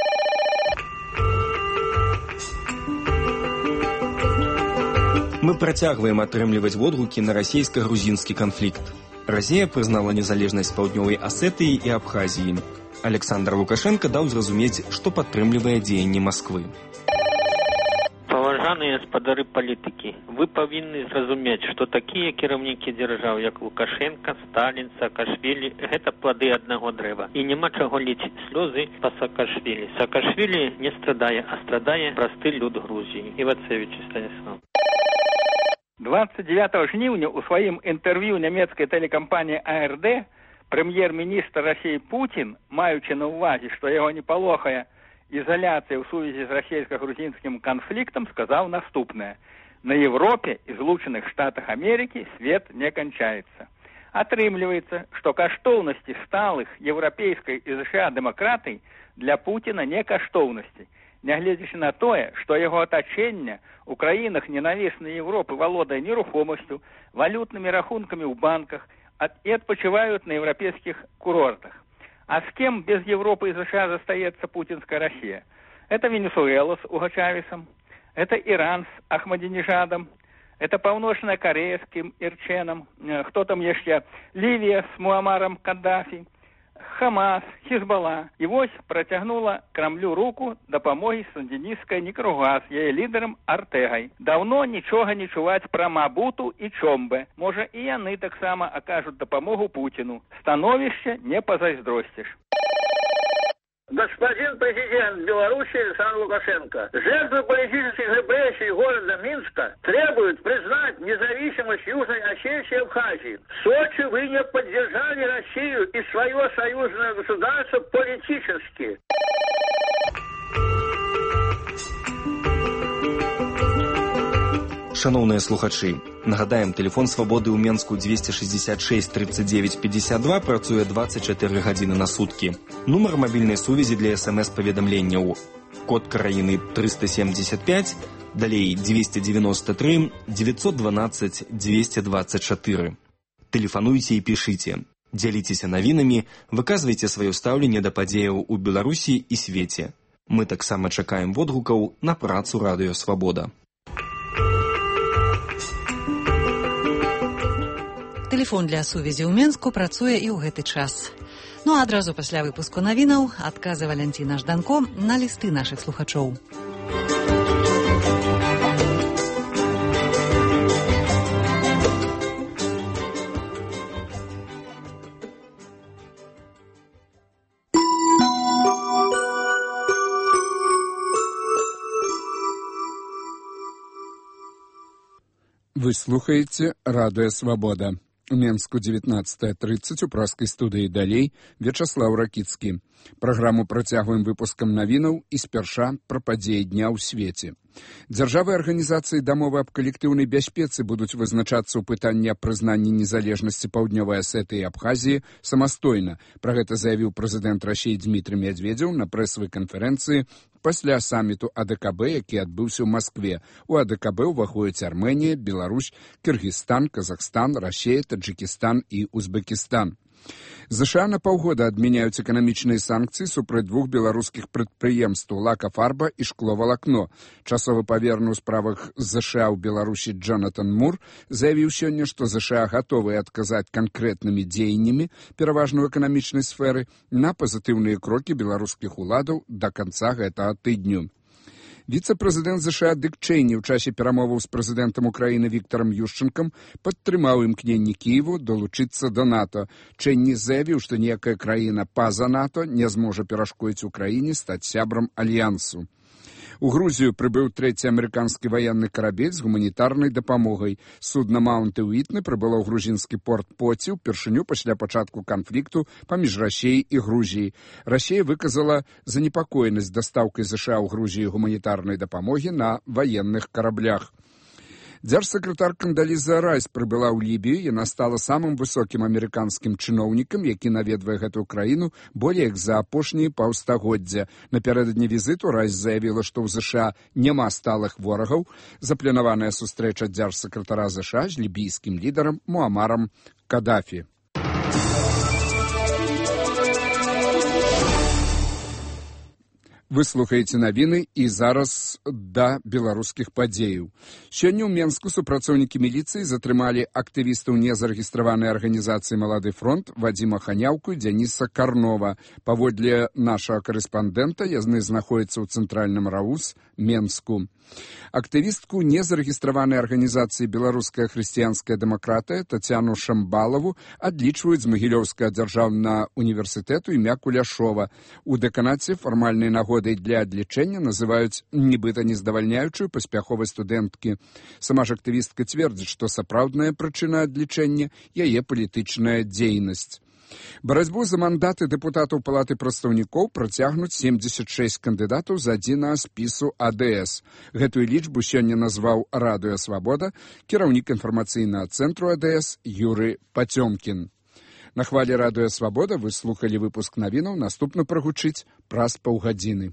Мы працягваем атрымліваць водгукі на расійска-грузінскі канфлікт. Расія прызнала незалежнасць паўднёвай Асетыі і Абхазіі. Александр Лукашенко даў зразумець, што падтрымлівае дзеянні Масквы. Паважаныя спадары палітыкі, вы павінны зразумець, што такія кіраўнікі дзяржаў, як Лукашенко, Сталін, Саакашвілі, гэта плады аднаго дрэва. І няма чаго лічыць слёзы па Саакашвілі. Саакашвілі не страдае, а страдае просты люд Грузіі. Івацевіч Станіслав. двадцать девятого жніўня ў сваім інтэрв'ю нямецкай тэлекампаніі А Р Д прэм'ер-міністр Расіі Путін, маючы на ўвазе, што яго не палохае ізаляцыя ў сувязі з расійска-грузінскім канфліктам, сказаў наступнае: «На Европе і Злучаных Штатах Амерыкі свет не канчаецца». Атрымліваецца, што каштоўнасці сталых еўрапейскай і ЗША дэмакратый для Путіна не каштоўнасці, нягледзячы на тое, што яго атачэнне у краінах ненавіснай Европы валодае нерухомасцю, валютнымі рахункамі ў банках і адпачываюць на еўрапейскіх курортах. А з кем без Европы и США застаецца путинская Россия? Это Венесуэла с Уго Чавесом, это Иран с Ахмадинежадом, это Паўночная Корея с Ким Ир Ченом, кто там еще, Ливия с Муамаром Каддафи, Хамас, Хизбалла. І вось працягнула Крамлю руку дапамогі сандиністкай Никарагуа з яе лідарам Артэгай. Даўно нічога не чуваць пра Мабуту і Чомбе. Можа, і яны таксама акажуць дапамогу Путину. Становішча не пазайздросціш. Господин президент Беларуси Александр Лукашенко, жертвы политических репрессий города Минска требуют признать независимость Южной Осетии и Абхазии. В Сочи вы не поддержали Россию и свое союзное государство политически. Шановныя слухачы, нагадаем, тэлефон свабоды ў Менску двести шестьдесят шесть тридцать девять пятьдесят два працуе двадцать четыре гадзіны на суткі. Нумар мабільнай сувязі для смс-паведамленняў. Код краіны триста семьдесят пять, далей двести девяносто три девятьсот двенадцать двести двадцать четыре. Тэлефануйце і пішыце. Дзяліцеся навінамі, выказвайце сваё стаўленне да падзеяў у Беларусі і свеце. Мы таксама чакаем водгукаў на працу радыё Свабода. Тэлефон для сувязі ў Менску працуе і ў гэты час. Ну а адразу пасля выпуску навінаў адказы Валянціна Жданко на лісты нашых слухачоў. Вы слухаеце радыё Свабода. У Менску девятнадцатая тридцать у праскай студыі далей Вячаслаў Ракіцкі. Праграму працягваем выпускам навінаў і спярша пра падзеі дня ў свеце. Дзяржавы арганізацыі дамовы аб калектыўнай бяспецы будуць вызначацца ў пытанні аб прызнанні незалежнасці Паўднёвай Асетыі і Абхазіі самастойна. Пра гэта заявіў прэзідэнт Расіі Дмітрый Медведзеў на прэсавай канферэнцыі пасля саміту А Дэ Ка Бэ, які адбыўся ў Маскве. У А Дэ Ка Бэ ўваходзяць Арменія, Беларусь, Кыргызстан, Казахстан, Расія, Таджыкістан і Узбекістан. ЗША на паўгода адмяняюць эканамічныя санкцыі супраць двух беларускіх прадпрыемстваў «Лакафарба» і «Шкловалакно». Часовы паверны ў справах ЗША ў Беларусі Джонатан Мур заявіў сёння, што ЗША гатовыя адказаць канкрэтнымі дзеяннямі, пераважна ў эканамічнай сферы, на пазітыўныя крокі беларускіх уладаў да канца гэтага тыдню. Віцэ-прэзідэнт ЗША Дык Чэйні ў часе перамоваў з прэзідэнтам Украіны Віктарам Юшчэнкам падтрымаў імкненні Кіеву далучыцца да НАТО. Чэйні заявіў, што ніякая краіна па-за НАТО не зможа перашкодзіць Украіне стаць сябрам альянсу. У Грузію прыбыў трэці амерыканскі ваенны карабель з гуманітарнай дапамогай. Судна «Маунт Уітны» прыбыло ў грузінскі порт Поці ўпершыню пасля пачатку канфлікту паміж Расіяй і Грузіяй. Расія выказала занепакоенасць дастаўкай ЗША ў Грузіі гуманітарнай дапамогі на ваенных караблях. Дзяржсакратар Кандаліза Райс прыбыла ў Лібію, яна стала самым высокім амерыканскім чыноўнікам, які наведвае гэтую краіну болей як за апошнія паўстагоддзя. Напярэдадні візіту Райс заявіла, што ў ЗША няма сталых ворагаў. Запланаваная сустрэча дзяржсакратара ЗША з лібійскім лідарам Муамарам Кадафі. Вы слухаеце навіны і зараз да беларускіх падзеяў. Сёння ў Менску супрацоўнікі міліцыі затрымалі актывістаў незарэгістраванай арганізацыі «Малады фронт» Вадзіма Ханяўку і Дзяніса Карнова. Паводле нашага карэспандэнта яны знаходзяцца ў цэнтральным РАУС Менску. Актывістку незарэгістраванай арганізацыі «Беларуская хрысціянская дэмакратыя» Тацяну Шамбалаву адлічваюць з Магілёўскага дзяржаўнага універсітэту імя Куляшова. У дэканаце фармальнай нагодай для адлічэння называюць нібыта нездавальняючую паспяховай студэнткі. Сама ж актывістка цвердзіць, што сапраўдная прычына адлічэння – яе палітычная дзейнасць. Барацьбу за мандаты дэпутатаў Палаты прадстаўнікоў працягнуць семьдесят шесть кандыдатаў з адзінага спісу А Дэ Эс. Гэтую лічбу сёння назваў радыё Свабода кіраўнік інфармацыйнага цэнтру А Дэ Эс Юры Пацёмкін. На хвалі радыё Свабода вы слухалі выпуск навінаў, наступна прагучыць праз паўгадзіны.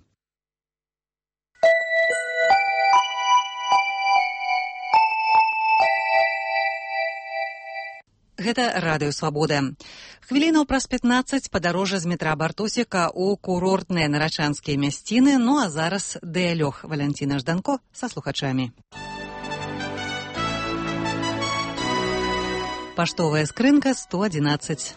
Гэта радыё Свабода. Хвілінаў праз пятнаццаць падарожжа з метра Бартосіка ў курортныя нарачанскія мясціны, ну а зараз дыялог Валянціна Жданко са слухачамі. Паштовая скрынка сто адзінаццаць.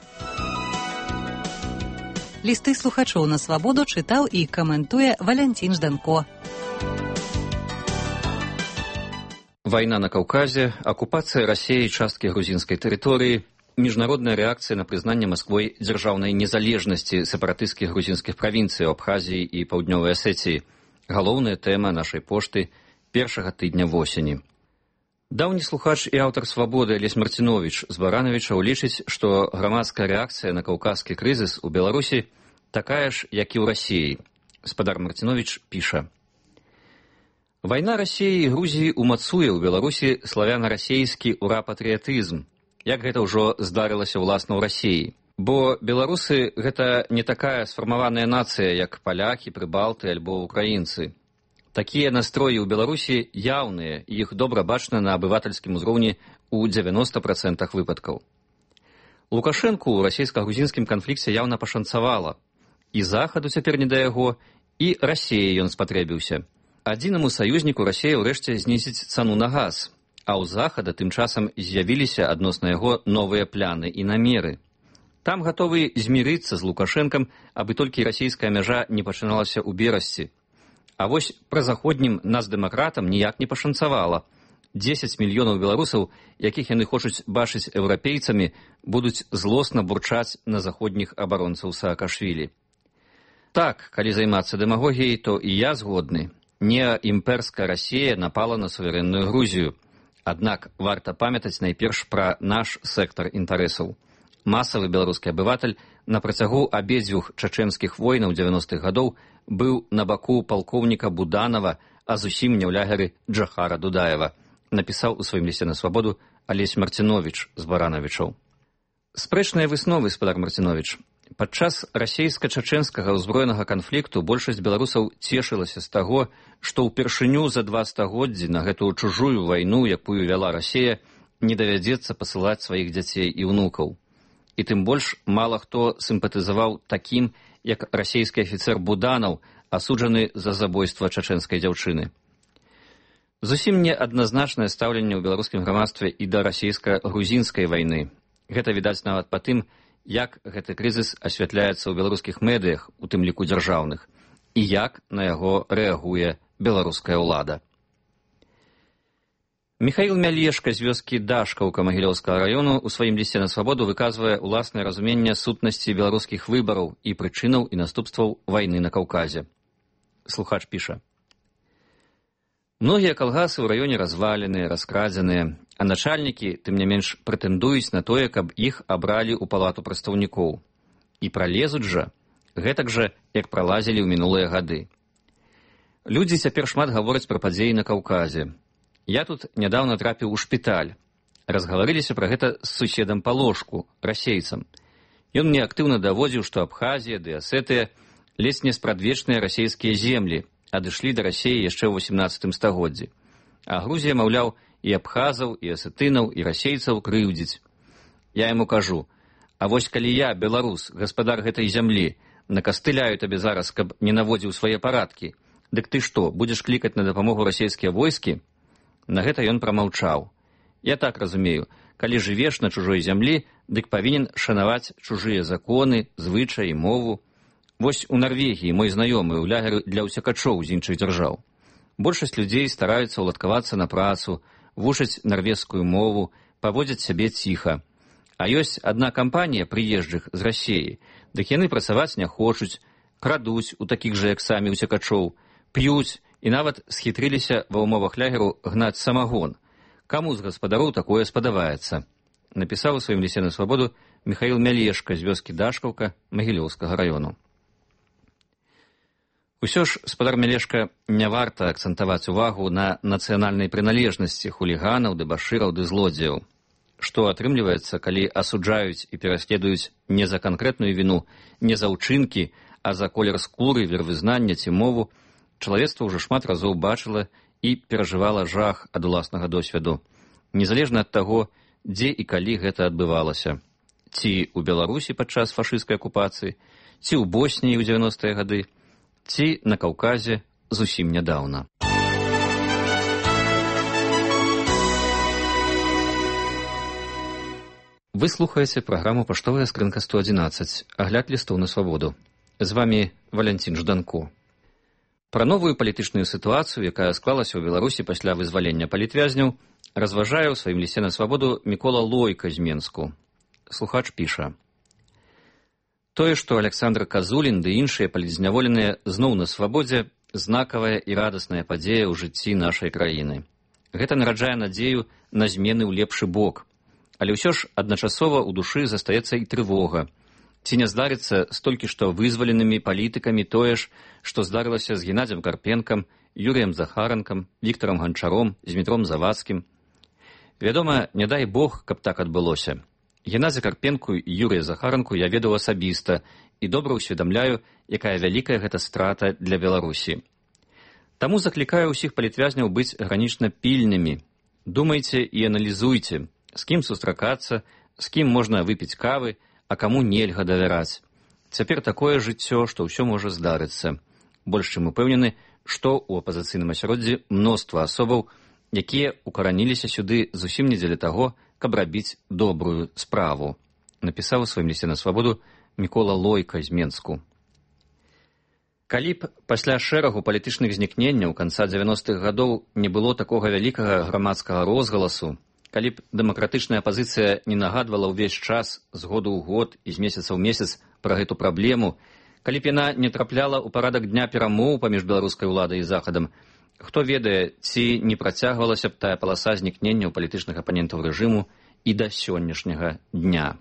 Лісты слухачоў на Свабоду чытаў і каментуе Валянцін Жданко. Вайна на Каўказе, акупацыя Расіі часткі грузінскай тэрыторыі, міжнародная рэакцыя на прызнанне Масквой дзяржаўнай незалежнасці сепаратысцкіх грузінскіх правінцый Абхазіі і Паўднёвай Асетыі. Галоўная тэма нашай пошты першага тыдня восені. Даўні слухач і аўтар Свабоды Алесь Марціновіч з Баранавічаў лічыць, што грамадская рэакцыя на каўказскі крызіс у Беларусі такая ж, як і ў Расіі. Спадар Марціновіч піша: Вайна Расіі і Грузіі умацуе ў Беларусі славяна-расейскі ура-патрыятызм, як гэта ўжо здарылася ўласна ў Расіі. Бо беларусы — гэта не такая сфармаваная нацыя, як палякі, прыбалты альбо украінцы. Такія настроі ў Беларусі яўныя, іх добра бачна на абывательскім узроўні ў дзевяноста працэнтах выпадкаў. Лукашэнку ў расійска-грузінскім канфлікце яўна пашанцавала. І Захаду цяпер не да яго, і Расіі ён спатрэбіўся. Адзінаму саюзніку Расія ўрэшце знізіць цану на газ, а ў Захада тым часам з'явіліся адносна яго новыя пляны і намеры. Там гатовы змірыцца з Лукашэнкам, абы толькі расійская мяжа не пачыналася ў берасці. А вось пра заходнім нас дэмакратам ніяк не пашанцавала. дзесяць мільёнаў беларусаў, якіх яны хочуць бачыць еўрапейцамі, будуць злосна бурчаць на заходніх абаронцаў Саакашвілі. Так, калі займацца дэмагогіяй, то і я згодны. Не імперская Расія напала на суверэнную Грузію. Аднак варта памятаць найперш пра наш сектар інтарэсаў. Масавы беларускі абыватель на працягу абедзвюх чачэнскіх войнаў дзевяностых гадоў быў на баку палкоўніка Буданова, а зусім не ў лягары Джахара Дудаева, напісаў у сваім лісце на свабоду Алесь Марціновіч з Баранавічаў. Спрэчныя высновы, спадар Марціновіч. Падчас расійска-чачэнскага ўзброенага канфлікту большасць беларусаў цешылася з таго, што ўпершыню за два стагоддзі на гэтую чужую вайну, якую вяла Расія, не давядзецца пасылаць сваіх дзяцей і ўнукаў. І тым больш мала хто сімпатызаваў такім, як расійскі афіцэр Буданаў, асуджаны за забойства чачэнскай дзяўчыны. Зусім не адназначнае стаўленне ў беларускім грамадстве і да расійска-грузінскай вайны. Гэта відаць нават па тым, як гэты крызіс асвятляецца ў беларускіх медыях, у тым ліку дзяржаўных, і як на яго рэагуе беларуская ўлада. Міхаіл Мялешка з вёскі Дашкаўка Магілёўскага раёну ў сваім лісце на свабоду выказвае ўласнае разуменне сутнасці беларускіх выбараў і прычынаў і наступстваў вайны на Каўказе. Слухач піша: многія калгасы ў раёне разваленыя, раскрадзеныя, а начальнікі, тым не менш, прэтэндуюць на тое, каб іх абралі ў палату прадстаўнікоў. І пралезуць жа, гэтак жа, як пралазілі ў мінулыя гады. Людзі цяпер шмат гавораць пра падзеі на Каўказе. Я тут нядаўна трапіў у шпіталь. Разгаварыліся пра гэта з суседам па ложку, расейцам. Ён мне актыўна даводзіў, што Абхазія ды Асетыя ледзь не спрадвечныя расейскія землі, адышлі да Расіі яшчэ ў восемнаццатым стагоддзі. А Грузія, маўляў, і абхазаў, і асетынаў, і расейцаў крыўдзіць. Я яму кажу: а вось калі я, беларус, гаспадар гэтай зямлі, накастыляю табе зараз, каб не наводзіў свае парадкі, дык ты што, будзеш клікаць на дапамогу расійскія войскі? На гэта ён прамаўчаў. Я так разумею, калі жывеш на чужой зямлі, дык павінен шанаваць чужыя законы, звычаі, мову. Вось у Нарвегіі мой знаёмы ў лягары для ўцякачоў з іншых дзяржаў. Большасць людзей стараюцца ўладкавацца на працу, вучаць нарвежскую мову, паводзяць сябе ціха. А ёсць адна кампанія прыезджых з Расіі, дык яны працаваць не хочуць, крадуць у такіх жа, як самі ўцякачоў, п'юць і нават схітрыліся ва ўмовах лягеру гнаць самагон. Каму з гаспадароў такое спадабаецца? Напісаў у сваім лісце на свабоду Міхаіл Мялешка з вёскі Дашкаўка Магілёўскага раёну. Усё ж, спадар Мялешка, не варта акцэнтаваць увагу на нацыянальнай прыналежнасці хуліганаў, дэбашыраў ды злодзеяў. Што атрымліваецца, калі асуджаюць і пераследуюць не за канкрэтную віну, не за ўчынкі, а за колер скуры, вервызнання ці мову, чалавецтва ўжо шмат разоў бачыла і перажывала жах ад уласнага досведу, незалежна ад таго, дзе і калі гэта адбывалася. Ці ў Беларусі падчас фашысцкай акупацыі, ці ў Босніі ў дзевяностыя гады, ці на Каўказе зусім нядаўна. Вы слухаеце праграму «Паштовая скрынка сто адзінаццаць», агляд лістоў на свабоду. З вамі Валянцін Жданко. Пра новую палітычную сітуацыю, якая склалася ў Беларусі пасля вызвалення палітвязняў, разважае ў сваім лісце на свабоду Мікола Лойка з Менску. Слухач піша: тое, што Александр Казулін ды іншыя палітзняволеныя зноў на свабодзе, знакавая і радасная падзея ў жыцці нашай краіны. Гэта нараджае надзею на змены ў лепшы бок. Але ўсё ж адначасова ў душы застаецца і трывога. Ці не здарыцца столькі што вызваленымі палітыкамі тое ж, што здарылася з Геннадзем Карпенкам Юрыем Захаранкам, Віктарам Ганчаром, Змітром Завадскім. Вядома, не дай Бог, каб так адбылося. Геннадзя Карпенку і Юрыя Захаранку я ведаў асабіста і добра ўсведамляю, якая вялікая гэта страта для Беларусі. Таму заклікаю ўсіх палітвязняў быць гранічна пільнымі. Думайце і аналізуйце, з кім сустракацца, з кім можна выпіць кавы, а каму нельга давяраць. Цяпер такое жыццё, што ўсё можа здарыцца. Больш чым упэўнены, што ў апазіцыйным асяроддзі мноства асобаў, якія укараніліся сюды зусім не дзеля таго, каб рабіць добрую справу, напісаў у сваім лісце на свабоду Мікола Лойка з Менску. Калі б пасля шэрагу палітычных знікненняў канца дзевяностых гадоў не было такога вялікага грамадскага розгаласу, калі б дэмакратычная апазіцыя не нагадвала ўвесь час з году ў год і з месяца ў месяц пра гэту праблему, калі б яна не трапляла ў парадак дня перамоў паміж беларускай уладай і захадам, хто ведае, ці не працягвалася б тая паласа знікненняў палітычных апанентаў рэжыму і да сённяшняга дня.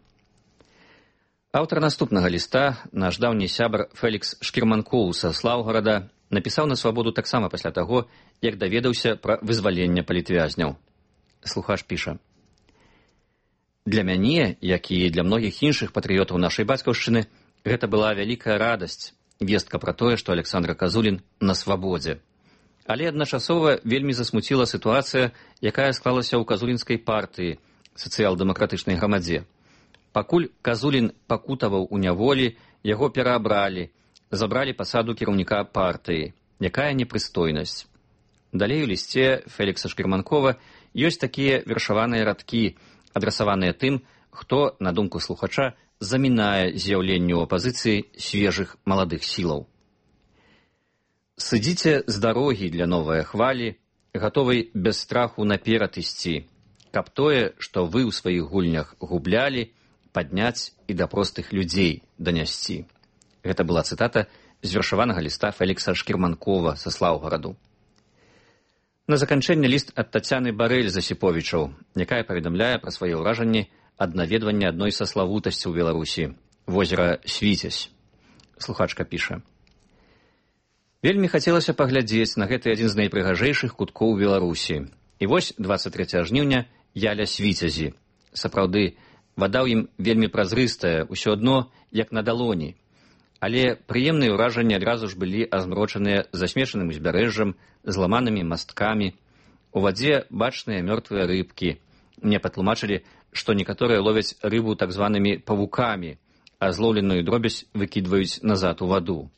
Аўтар наступнага ліста, наш даўні сябар Фелікс Шкірманкоў са Слаўгарада, напісаў на свабоду таксама пасля таго, як даведаўся пра вызваленне палітвязняў. Слухач піша: «Для мяне, як і для многіх іншых патрыётаў нашай бацькаўшчыны, гэта была вялікая радасць, вестка пра тое, што Александр Казулін на свабодзе. Але адначасова вельмі засмуціла сітуацыя, якая склалася ў казулінскай партыі, сацыял-дэмакратычнай грамадзе. Пакуль Казулін пакутаваў у няволі, яго пераабралі, забралі пасаду кіраўніка партыі. Якая непрыстойнасць». Далей у лісце Фелікса Шкірманкова ёсць такія вершаваныя радкі, адрасаваныя тым, хто, на думку слухача, замінае з'яўленню апазіцыі свежых маладых сілаў. «Сыдзіце з дарогі для новай хвалі, гатовай без страху наперад ісці, каб тое, што вы ў сваіх гульнях гублялі, падняць і да простых людзей данясці». Гэта была цытата з вершаванага ліста Фелікса Шкірманкова са Слаўгараду. На заканчэнне ліст ад Тацяны Барэль Засіповічаў, якая паведамляе пра свае ўражанні ад наведвання адной са славутасцяў Беларусі – возера Свіцязь. Слухачка піша: «Вельмі хацелася паглядзець на гэты адзін з найпрыгажэйшых куткоў Беларусі. І вось дваццаць трэцяга жніўня я ля Свіцязі. Сапраўды, вада ў ім вельмі празрыстая, усё адно, як на далоні. Але прыемныя ўражанні адразу ж былі азмрочаныя засмешаным узбярэжжам, зламанымі масткамі. У вадзе бачныя мёртвыя рыбкі. Мне патлумачылі, што некаторыя ловяць рыбу так званымі павукамі, а злоўленую дробязь выкідваюць назад у ваду.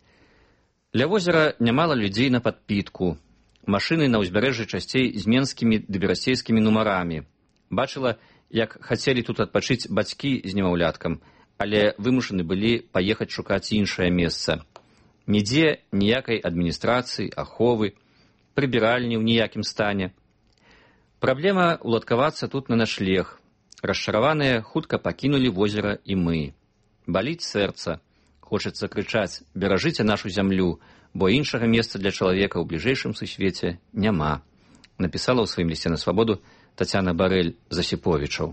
Ля возера нямала людзей на падпітку. Машыны на ўзбярэжжы часцей з менскімі ды берасцейскімі нумарамі. Бачыла, як хацелі тут адпачыць бацькі з немаўляткам, але вымушаны былі паехаць шукаць іншае месца. Нідзе ніякай адміністрацыі, аховы, прыбіральні ў ніякім стане. Праблема уладкавацца тут на начлег. Расчараваныя хутка пакінулі возера і мы. Баліць сэрца. Хочацца крычаць: беражыце нашу зямлю, бо іншага месца для чалавека ў бліжэйшым сусвеце няма. Напісала ў сваім лісце на свабоду Тацяна Барэль Засіповічаў.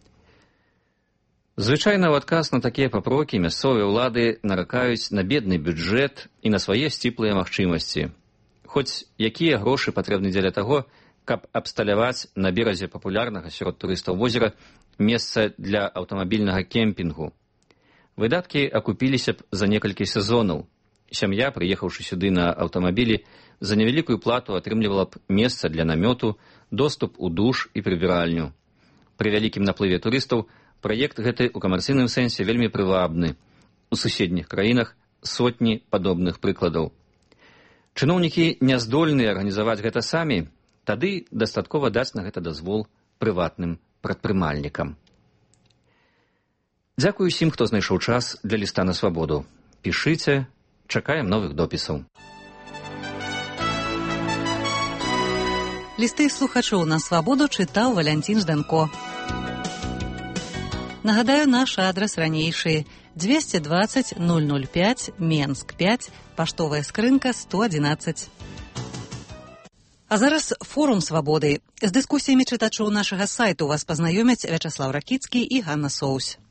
Звычайна ў адказ на такія папрокі мясцовыя ўлады наракаюць на бедны бюджэт і на свае сціплыя магчымасці. Хоць якія грошы патрэбны дзеля таго, каб абсталяваць на беразе папулярнага сярод турыстаў возера месца для аўтамабільнага кемпінгу. Выдаткі акупіліся б за некалькі сезонаў. Сям'я, прыехаўшы сюды на аўтамабілі, за невялікую плату атрымлівала б месца для намёту, доступ у душ і прыбіральню. Пры вялікім наплыве турыстаў праект гэты ў камерцыйным сэнсе вельмі прывабны. У суседніх краінах сотні падобных прыкладаў. Чыноўнікі не здольныя арганізаваць гэта самі, тады дастаткова даць на гэта дазвол прыватным прадпрымальнікам. Дзякую усім, хто знайшоў час для ліста на свабоду. Пішыце, чакаем новых допісаў. Лісты слухачоў на свабоду чытаў Валянцін Жданко. Нагадаю, наш адрес ранейшы: двести двадцать ноль ноль пять, Менск пять, паштовая скрынка сто одиннадцать. А зараз форум свабоды. З дыскусіямі чытачоў нашага сайту вас пазнаёмяць Вячаслаў Ракіцкі і Ганна Соусь.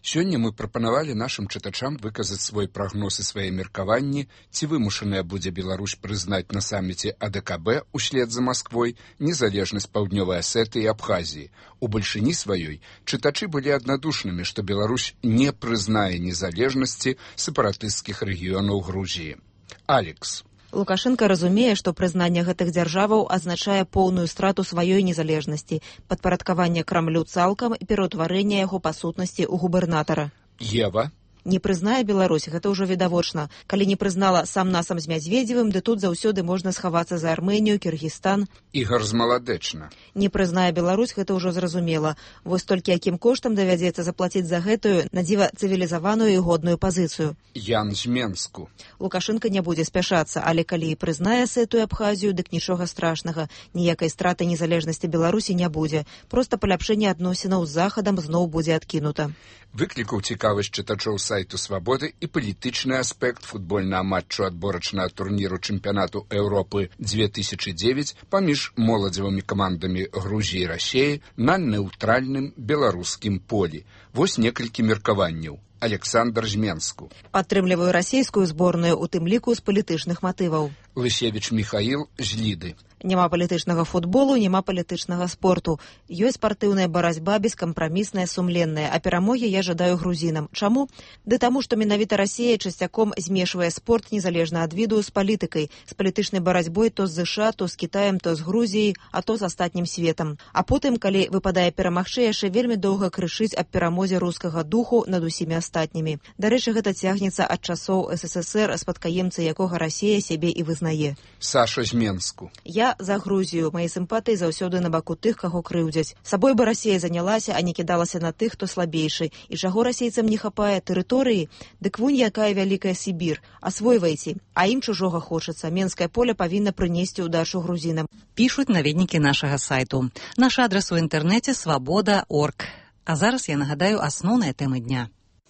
Сёння мы прапанавалі нашым чытачам выказаць свой прагноз і свае меркаванні, ці вымушаная будзе Беларусь прызнаць на саміце А Д К Б услед за Масквой незалежнасць Паўднёвай Асетыі і Абхазіі. У бальшыні сваёй чытачы былі аднадушнымі, што Беларусь не прызнае незалежнасці сепаратысцкіх рэгіёнаў Грузіі. Алекс. Лукашенко разумее, што прызнанне гэтых дзяржаваў азначае поўную страту сваёй незалежнасці, падпарадкаванне Крамлю цалкам і пераўтварэнне яго па сутнасці ў губернатара. Ева. Не прызнае Беларусь, гэта ўжо відавочна. Калі не прызнала сам-насам з Мядзведзевым, ды тут заўсёды можна схавацца за Арменію, Кіргізстан. Ігор Змаладэчна. Не прызнае Беларусь, гэта ўжо зразумела. Вось толькі якім коштам давядзецца заплаціць за гэтую, надзіва цывілізаваную і годную пазіцыю. Ян з Менску. Лукашенко не будзе спяшацца, але калі і прызнае Асетыю і Абхазію, дык нічога страшнага. Ніякай страты незалежнасці Беларусі не будзе. Проста паляпшэнне адносінаў з Захадам зноў будзе адкінута. Выклікаў цікавасць чытачоў сайту «Свабоды» і палітычны аспект футбольнага матчу адборачнага турніру чэмпіянату Еўропы две тысячы дзевяць паміж моладзевымі камандамі Грузіі і Расіі на нейтральным беларускім полі. Вось некалькі меркаванняў. Александр з Менску. Падтрымліваю расійскую зборную, у тым ліку з палітычных матываў. Лысевіч Міхаіл з Ліды. Няма палітычнага футболу, няма палітычнага спорту. Ёсць спартыўная барацьба, бескампрамісная, сумленная, а перамогі я жадаю грузінам. Чаму? Ды таму, што менавіта Расія часцяком змешвае спорт незалежна ад віду з палітыкай, з палітычнай барацьбой то з ЗША, то з Кітаем, то з Грузіяй, а то з астатнім светам. А потым, калі выпадае перамагчы, яшчэ вельмі доўга крышыць аб перамозе рускага духу над усімі астатнімі. Дарэчы, гэта цягнецца ад часоў С С С Р, спадкаемцы якога Расія сябе і вызнае. Саша з Менску. Я за Грузію. Мае сімпатыі заўсёды на баку тых, каго крыўдзяць. Сабой бы Расія занялася, а не кідалася на тых, хто слабейшы. І чаго расейцам не хапае? Тэрыторыі? Дык вунь якая вялікая Сібір. Асвойвайце. А ім чужога хочацца. Менскае поле павінна прынесці ўдачу грузінам. Пішуць наведнікі нашага сайту. Наш адрас у інтэрнэце свабода точка орг. А зараз я нагадаю асноўныя тэмы дня.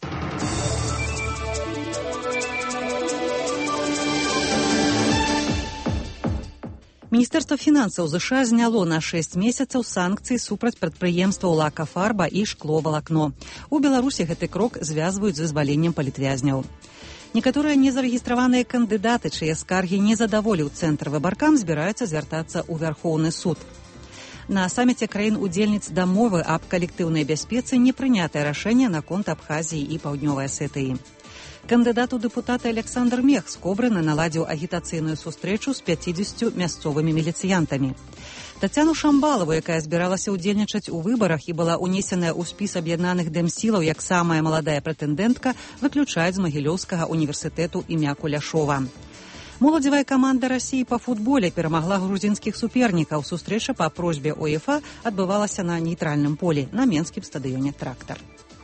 Міністэрства фінансаў ЗША зняло на шэсць месяцаў санкцыі супраць прадпрыемстваў «Лакафарба» і «Шкловалакно». У Беларусі гэты крок звязваюць з вызваленнем палітвязняў. Некаторыя незарэгістраваныя кандыдаты, чые скаргі не задаволіў цэнтр выбаркам, збіраюцца звяртацца ў Вярхоўны суд. На саміце краін-удзельніц дамовы аб калектыўнай бяспецы не прынятае рашэнне наконт Абхазіі і Паўднёвай Асетыі. Кандыдат у дэпутаты Александр Мех з Кобрына наладзіў агітацыйную сустрэчу з пяцідзесятю мясцовымі міліцыянтамі. Тацяну Шамбалаву, якая збіралася ўдзельнічаць у выбарах і была ўнесеная ў спіс аб'яднаных дэмсілаў як самая маладая прэтэндэнтка, выключаюць з Магілёўскага універсітэту імя Куляшова. Моладзевая каманда Расіі па футболе перамагла грузінскіх супернікаў. Сустрэча па просьбе УЕФА адбывалася на нейтральным полі на менскім стадыёне «Трактар».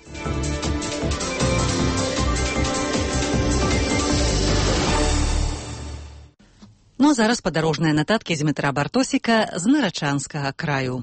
Ну а зараз падарожныя нататкі з Дмітра Бартосіка з Нарачанскага краю.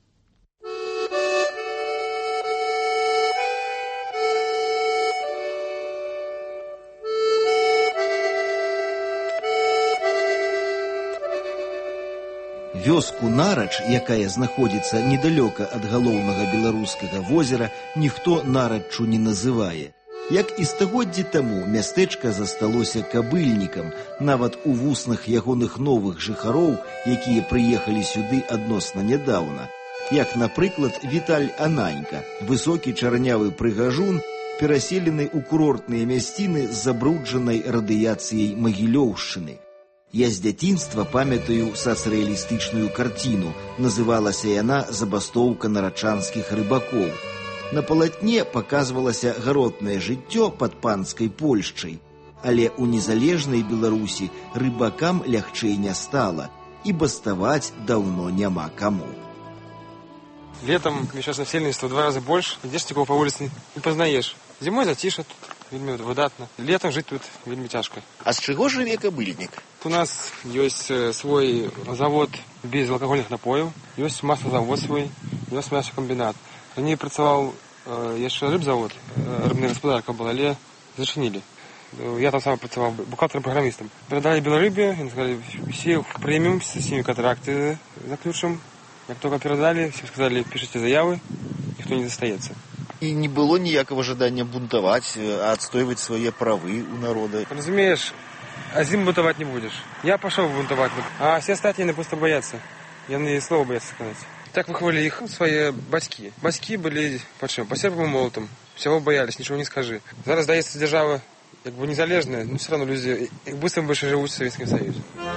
Вёску Нарач, якая знаходзіцца недалёка ад галоўнага беларускага возера, ніхто Нараччу не называе. Як і стагоддзі таму мястэчка засталося кабыльнікам, нават у вуснах ягоных новых жыхароў, якія прыехалі сюды адносна нядаўна. Як, напрыклад, Віталь Ананька, высокі чарнявы прыгажун, пераселены ў курортныя мясціны з забруджанай радыяцыяй Магілёўшчыны. Я з дзяцінства памятаю сацрэалістычную карціну. Называлася яна «Забастоўка нарачанскіх рыбакоў». На палатне паказвалася гаротнае жыццё пад панскай Польшчай. Але ў незалежнай Беларусі рыбакам лягчэй не стала, і баставаць даўно няма каму. Летом сейчас насельніцтва в два раза больше, здесь такого по улице не познаешь. Зимой затише тут, вельмі выдатна. Летом жить тут вельмі тяжко. А з чаго жыве кабыльнік? У нас есть свой завод безалкогольных напоев, есть маслозавод свой, есть мясокомбинат. Ранее працаваў яшчэ рыбзавод, рыбная гаспадарка была, але зачынілі. Я там сам працаваў бухгалтером-праграмістам. Перадали Беларыбе, они сказали, все премиум, с ними контракты заключим. Как только передали, все сказали, пишите заявы, никто не достается. И не было никакого желания бунтовать, отстаивать свои правы у народа. Разумеешь, один бунтовать не будешь. Я пошел бунтовать, а все остальные просто боятся. Я не слова боятся сказать. Так выхвали их свои батьки. Батьки были под чем? По серпом и молотом. Всего боялись, ничего не скажи. Зараз здається держава как бы незалежная, но все равно люди их быстро больше живут в Советском Союзе.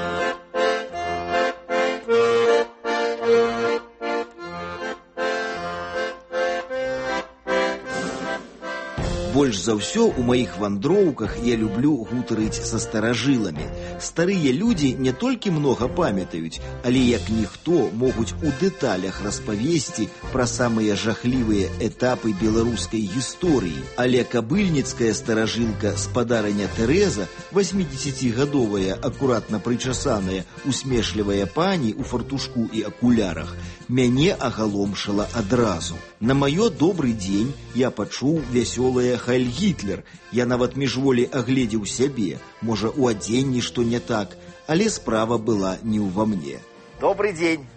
Больш за ўсё у маіх вандроўках я люблю гутарыць са старажыламі. Старыя людзі не толькі многа памятаюць, але як ніхто могуць у дэталях распавесці пра самыя жахлівыя этапы беларускай гісторыі. Але кабыльніцкая старажылка спадарыня Тэрэза, васьмідзесяцігадовая, акуратна прычасаная, усмешлівая пані ў фартушку і акулярах, мяне агаломшала адразу. На маё добрый дзень я пачуў вясёлае «Хайль Гітлер». Я нават міжволі агледзеў сябе. Можа, у адзенні што не так, але справа была не ўва мне. Добрый день.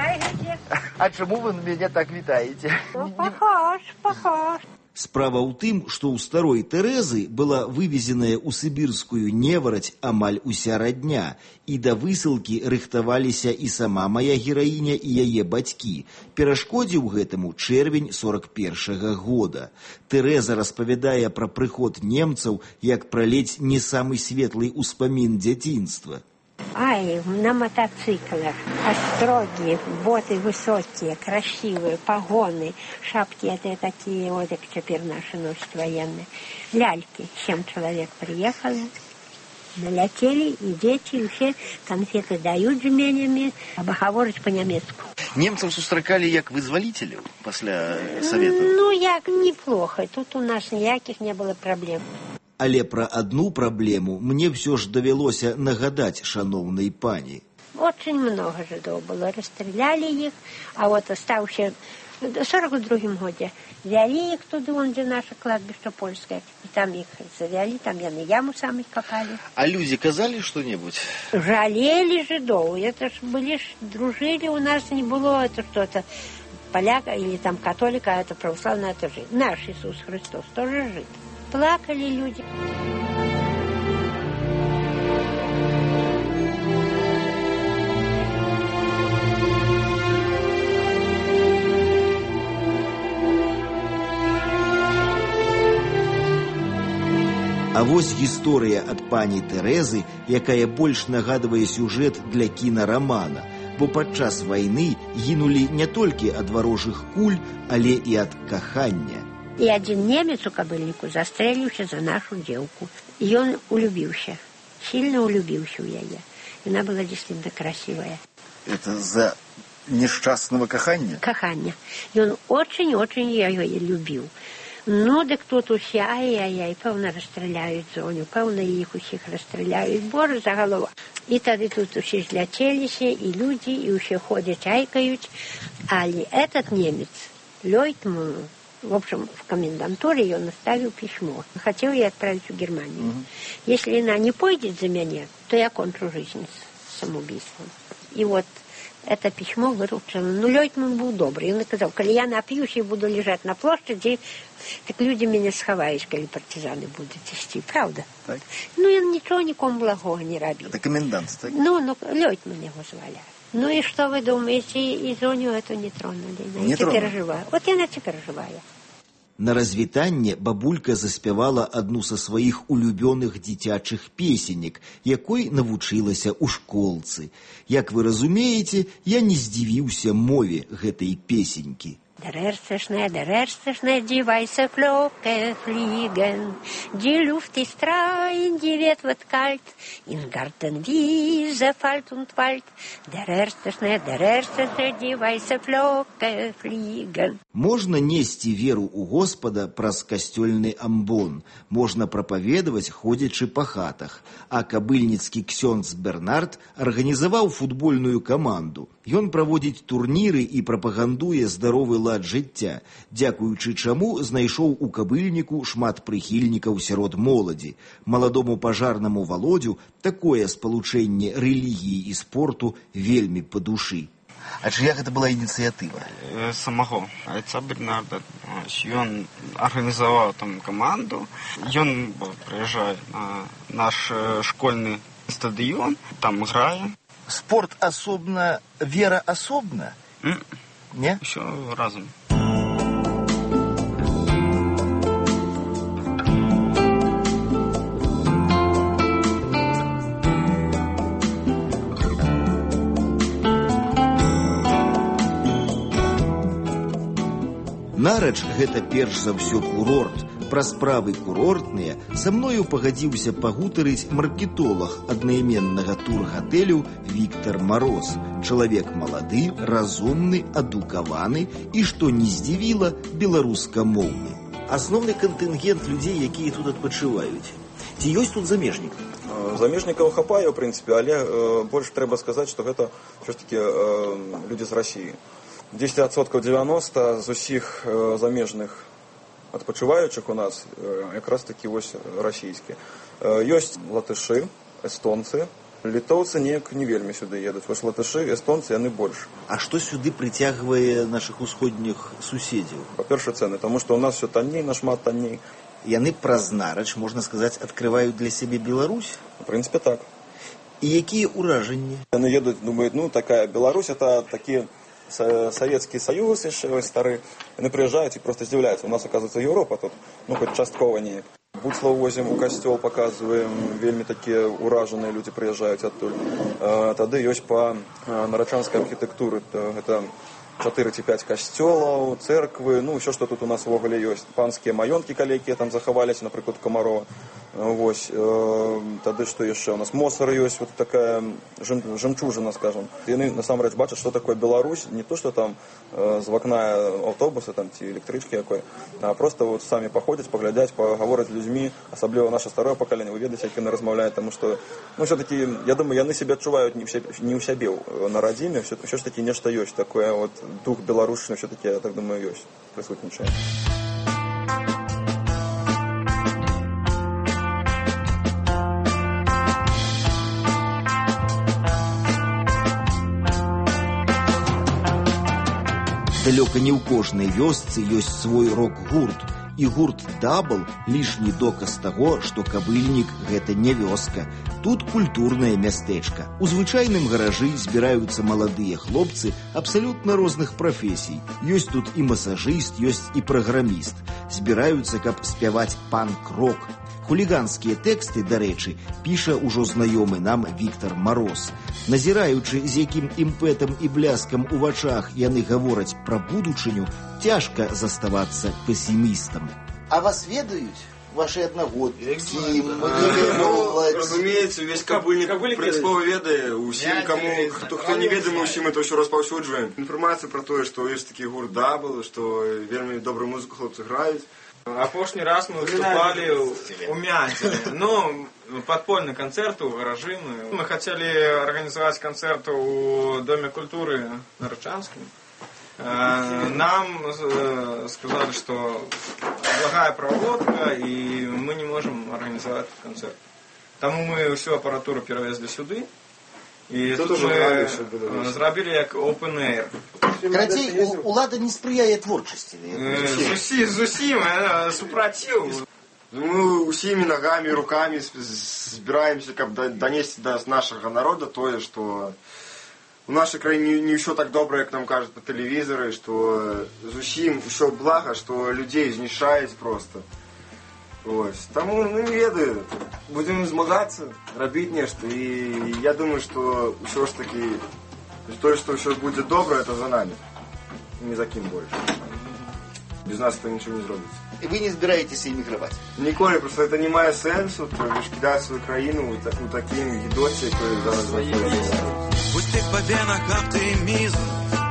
А чаму вы мяне так вітаеце? Похож, похож. Справа ў тым, што ў старой Тэрэзы была вывезеная ў сібірскую невараць амаль уся радня, і да высылкі рыхтаваліся і сама мая гераіня і яе бацькі. Перашкодзіў гэтаму чэрвень сорок першага года. Тэрэза распавядае пра прыход немцаў як пра ледзь не самы светлы ўспамін дзяцінства. Ай, на мотоциклах, остроги, боты высокие, красивые, погоны, шапки это такие, вот как теперь наши носят военные, ляльки. Семь человек приехали, налетели, и дети, и все конфеты дают жменями, а гаворыць по-немецку. Немцев сустракали як вызволителей после Совета? Ну, як неплохо. Тут у нас никаких не было проблем. Але пра адну праблему мне ўсё ж давялося нагадаць шаноўнай пані. Очень много жидов было, расстреляли их, а вот оставшие в сорок другом году взяли их туда, вон, где наше кладбище польское, и там их завяли, там яны яму самые копали. А люди казали что-нибудь? Жалели жидов, это ж были, дружили, у нас не было это что-то поляка или там католика, а это православное, это жид. Наш Иисус Христос тоже жид. Плакали люди. А вось гісторыя ад пані Тэрэзы, якая больш нагадвае сюжэт для кінарамана, бо падчас вайны гінулі не толькі ад варожых куль, але і ад кахання. И один немец у кобыльнику застрелился за нашу девку. И он улюбился, сильно улюбился у яе. И она была действительно красивая. Это за несчастного кахання? Кахання. И он очень-очень ее любил. Ну, так тут усе, ай-яй-яй, певно расстреляют зоню, певно их усіх расстреляют, боже, за голову. И тогда тут усі злятелися, и люди, и усе ходят, айкают. А этот немец, Лейтман, в общем, в комендатуре он оставил письмо. Хотел я отправить в Германию. Угу. Если она не пойдет за меня, то я кончу жизнь самоубийством. И вот это письмо выручило. Ну, Лейтман был добрый. Он сказал, коли я напьюсь и буду лежать на площади, так люди меня сховают, коли партизаны будут идти. Правда? Так. Ну, я ничего никому благого не робил. Это комендант, так? Ну, ну, Лейтман его звали. Ну и что вы думаете, и зоню эту не тронули? Не теперь тронули. Живая. Вот я теперь живая. На развітанне бабулька заспявала адну са сваіх улюбёных дзіцячых песенек, якой навучылася ў школцы. Як вы разумееце, я не здзівіўся мове гэтай песенькі. Der erste Schnee, der erste Schnee, die weiße Flocke fliegen. Die Luft ist rein, die Wind wird kalt. Im Garten Wiese, Wald und Wald. Der erste Schnee, der erste Schnee, die weiße Flocke fliegen. Можна несці веру ў Господа праз касцёльны амбон. Можна прапаведаваць, ходзячы па хатах. А кабыльніцкі ксёндз Бернард арганізаваў футбольную каманду. Ён праводзіць турніры і прапагандуе здаровы лад жыцця, дзякуючы чаму знайшоў у кабыльніку шмат прыхільнікаў сярод моладзі. Маладому пажарнаму Володю такое спалучэнне рэлігіі і спорту вельмі па душы. А чия гэта была ініцыятыва? Самого айца Бернарда. Ён арганізаваў там каманду. Ён прыязджае на наш школьны стадыён, там грае. Спорт асобна, вера асобна? Mm. Не? Усё разам. Нарач гэта перш за ўсё курорт. Пра справы курортныя са мною пагадзіўся пагутарыць маркетолог аднайменнага тургатэлю Віктор Мароз. Чалавек малады, разумны, адукаваны і, што не здзівіла, беларускамоўны. Асноўны кантынгент людзей, якія тут адпачываюць. Ці ёсць тут замежнік? Замежнікаў хапае, ў прынцыпе, але э, больш трэба сказаць, што гэта ўсё ж такі э, людзі з Расіі. дзесяць адсоткаў дзевяноста з усіх э, замежных адпачываючых у нас э, якраз такі вось расійскія. Э, ёсць латышы, эстонцы, літоўцы неяк не вельмі сюды едуць. Вось латышы, эстонцы, яны больш. А што сюды прыцягвае нашых усходніх суседзяў? Па-першае, цэны, таму што ў нас все танней, нашмат танней. Яны праз нарач, можна сказаць, адкрываюць для сябе Беларусь? У прынцыпе, так. І якія ўражанні? Яны едуць, думаюць, ну, такая Беларусь, это такі Советский Союз еще старый, они приезжают и просто здивляются. У нас, оказывается, Европа тут, ну, хоть частково не. Буцло возим, у костел показываем, вельми такие ураженные люди приезжают оттуда. Тады ёсць по нарачанской архитектуре, это чатыры ці пяць касцёлаў, церквы, ну, ўсё, што тут у нас увогуле ёсць. Панскія маёнткі калекія там захаваліся, напрыклад, Камарова. Вось, э, тады што яшчэ? У нас Мосар ёсць, вот такая жем, жемчужина, скажем. Яны насамрэч бачаць, што такое Беларусь, не то, што там э, з вакна аўтобуса там ці электрычкі якой, а просто вот самі паходзяць, паглядзяць, пагавораць з людзьмі, асабліва наша старое пакаленне, вы ведаеце, як яны размаўляюць, таму што, ну, ўсё-такі, я думаю, яны сябе адчуваюць не ў сябе, не ў сябе на радзіме, ўсё, ўсё ж такі нешта ёсць такое, вот дух беларушчыны все-таки, я так думаю, ёсць, прысутнічае. Далёка не ў кожнай вёсцы ёсць свой рок-гурт. І гурт «Дабл» – лішні доказ таго, што Кабыльнік – гэта не вёска. Тут культурнае мястэчка. У звычайным гаражы збіраюцца маладыя хлопцы абсалютна розных прафесій. Ёсць тут і масажыст, ёсць і праграміст. Збіраюцца, каб спяваць панк-рок. Хуліганскія тэксты, дарэчы, піша ўжо знаёмы нам Віктор Мароз. Назіраючы, з якім імпэтам і бляскам у вачах яны гавораць пра будучыню, цяжка заставацца песімістам. А вас ведаюць? Ваши одногодки? Разумеется, весь Кабыльник принципово ведае. Усім, кому, хто, хто не ведае, мы усім это ўсё распаўсюджваем. Інфармацыя пра тое, што ёсць такі гурт «Дабл», што вельмі добрую музыку хлопцы граюць. Апошні раз мы выступали у Мянтине. Ну, подпольный концерт у гаражи. Мы, мы хотели организовать концерт у Доме культуры на Рычанском. Нам сказали, что благая проводка, и мы не можем организовать концерт. Тому мы всю аппаратуру перевезли сюда. І тут, тут ми зробили як open air. Карацей, улада не сприяе творчасці. Зусім, зусім, супротив. Мы усімі ногами, руками збираемся, каб донести до нашего народа тое, что у нашей краине не все так добро, як нам кажут по телевизору, что зусім все благо, что людей знішаюць просто. Ось. Таму, ну, не ведаю, будем змагацца, рабіць нешта, і я думаю, што ўсё ж такі тое, што ўсё будзе добра, это за нами, не за кім больш. Без нас это ничего не зробіцца. И вы не збираетесь эміграваць? Ніколі, просто это не мае сэнсу, то лишь кидать свою краіну у такім гідоце, якой зараз знаходзіцца. Пусти по венах оптимизм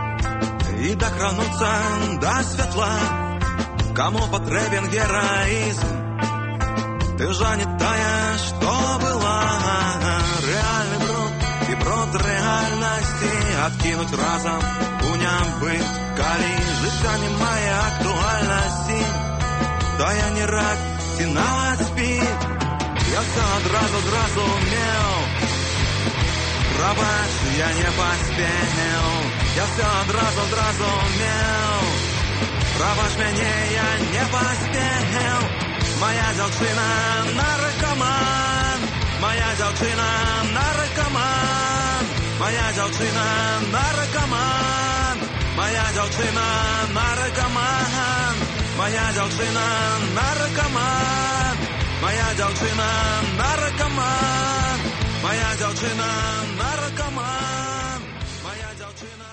и докрануться до святла, кому потребен героизм. Ты уже не тая, что была. Реальный бруд и бруд реальности откинуть разом уням быть. Коли життя немає актуальності, то я не рад фінала спів. Я все одразу зрозумів, Прабач, я не поспел, я все одразу зразумел. Прабач мяне, я не поспел. Моя дзяўчына наркоман, моя дзяўчына наркоман, моя дзяўчына наркоман, моя дзяўчына наркоман, моя дзяўчына наркоман, моя дзяўчына наркоман, моя дзяўчына наркоман, моя дзяўчына.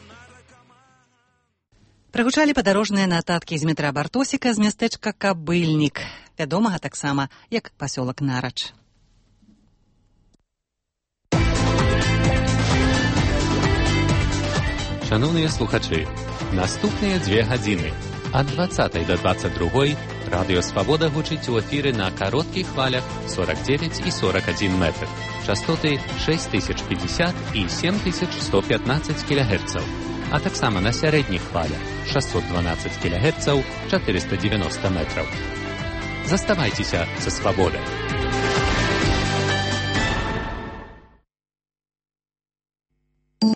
Прагучалі падарожныя нататкі з метра Бартосіка з мястэчка Кабыльнік, вядомага таксама як пасёлак Нарач. Шановныя слухачы, наступныя дзве гадзіны ад дваццатай да дваццаць другой радыё Свабода гучыць у эфіры на кароткіх хвалях сорок девять і сорок один метр, частоты шесть тысяч пятьдесят і семь тысяч сто пятнадцать кілогерцаў, а таксама на сярэдніх хвалях шестьсот двенадцать кілогерцаў, четыреста девяносто метров. Заставайцеся са Свабодай.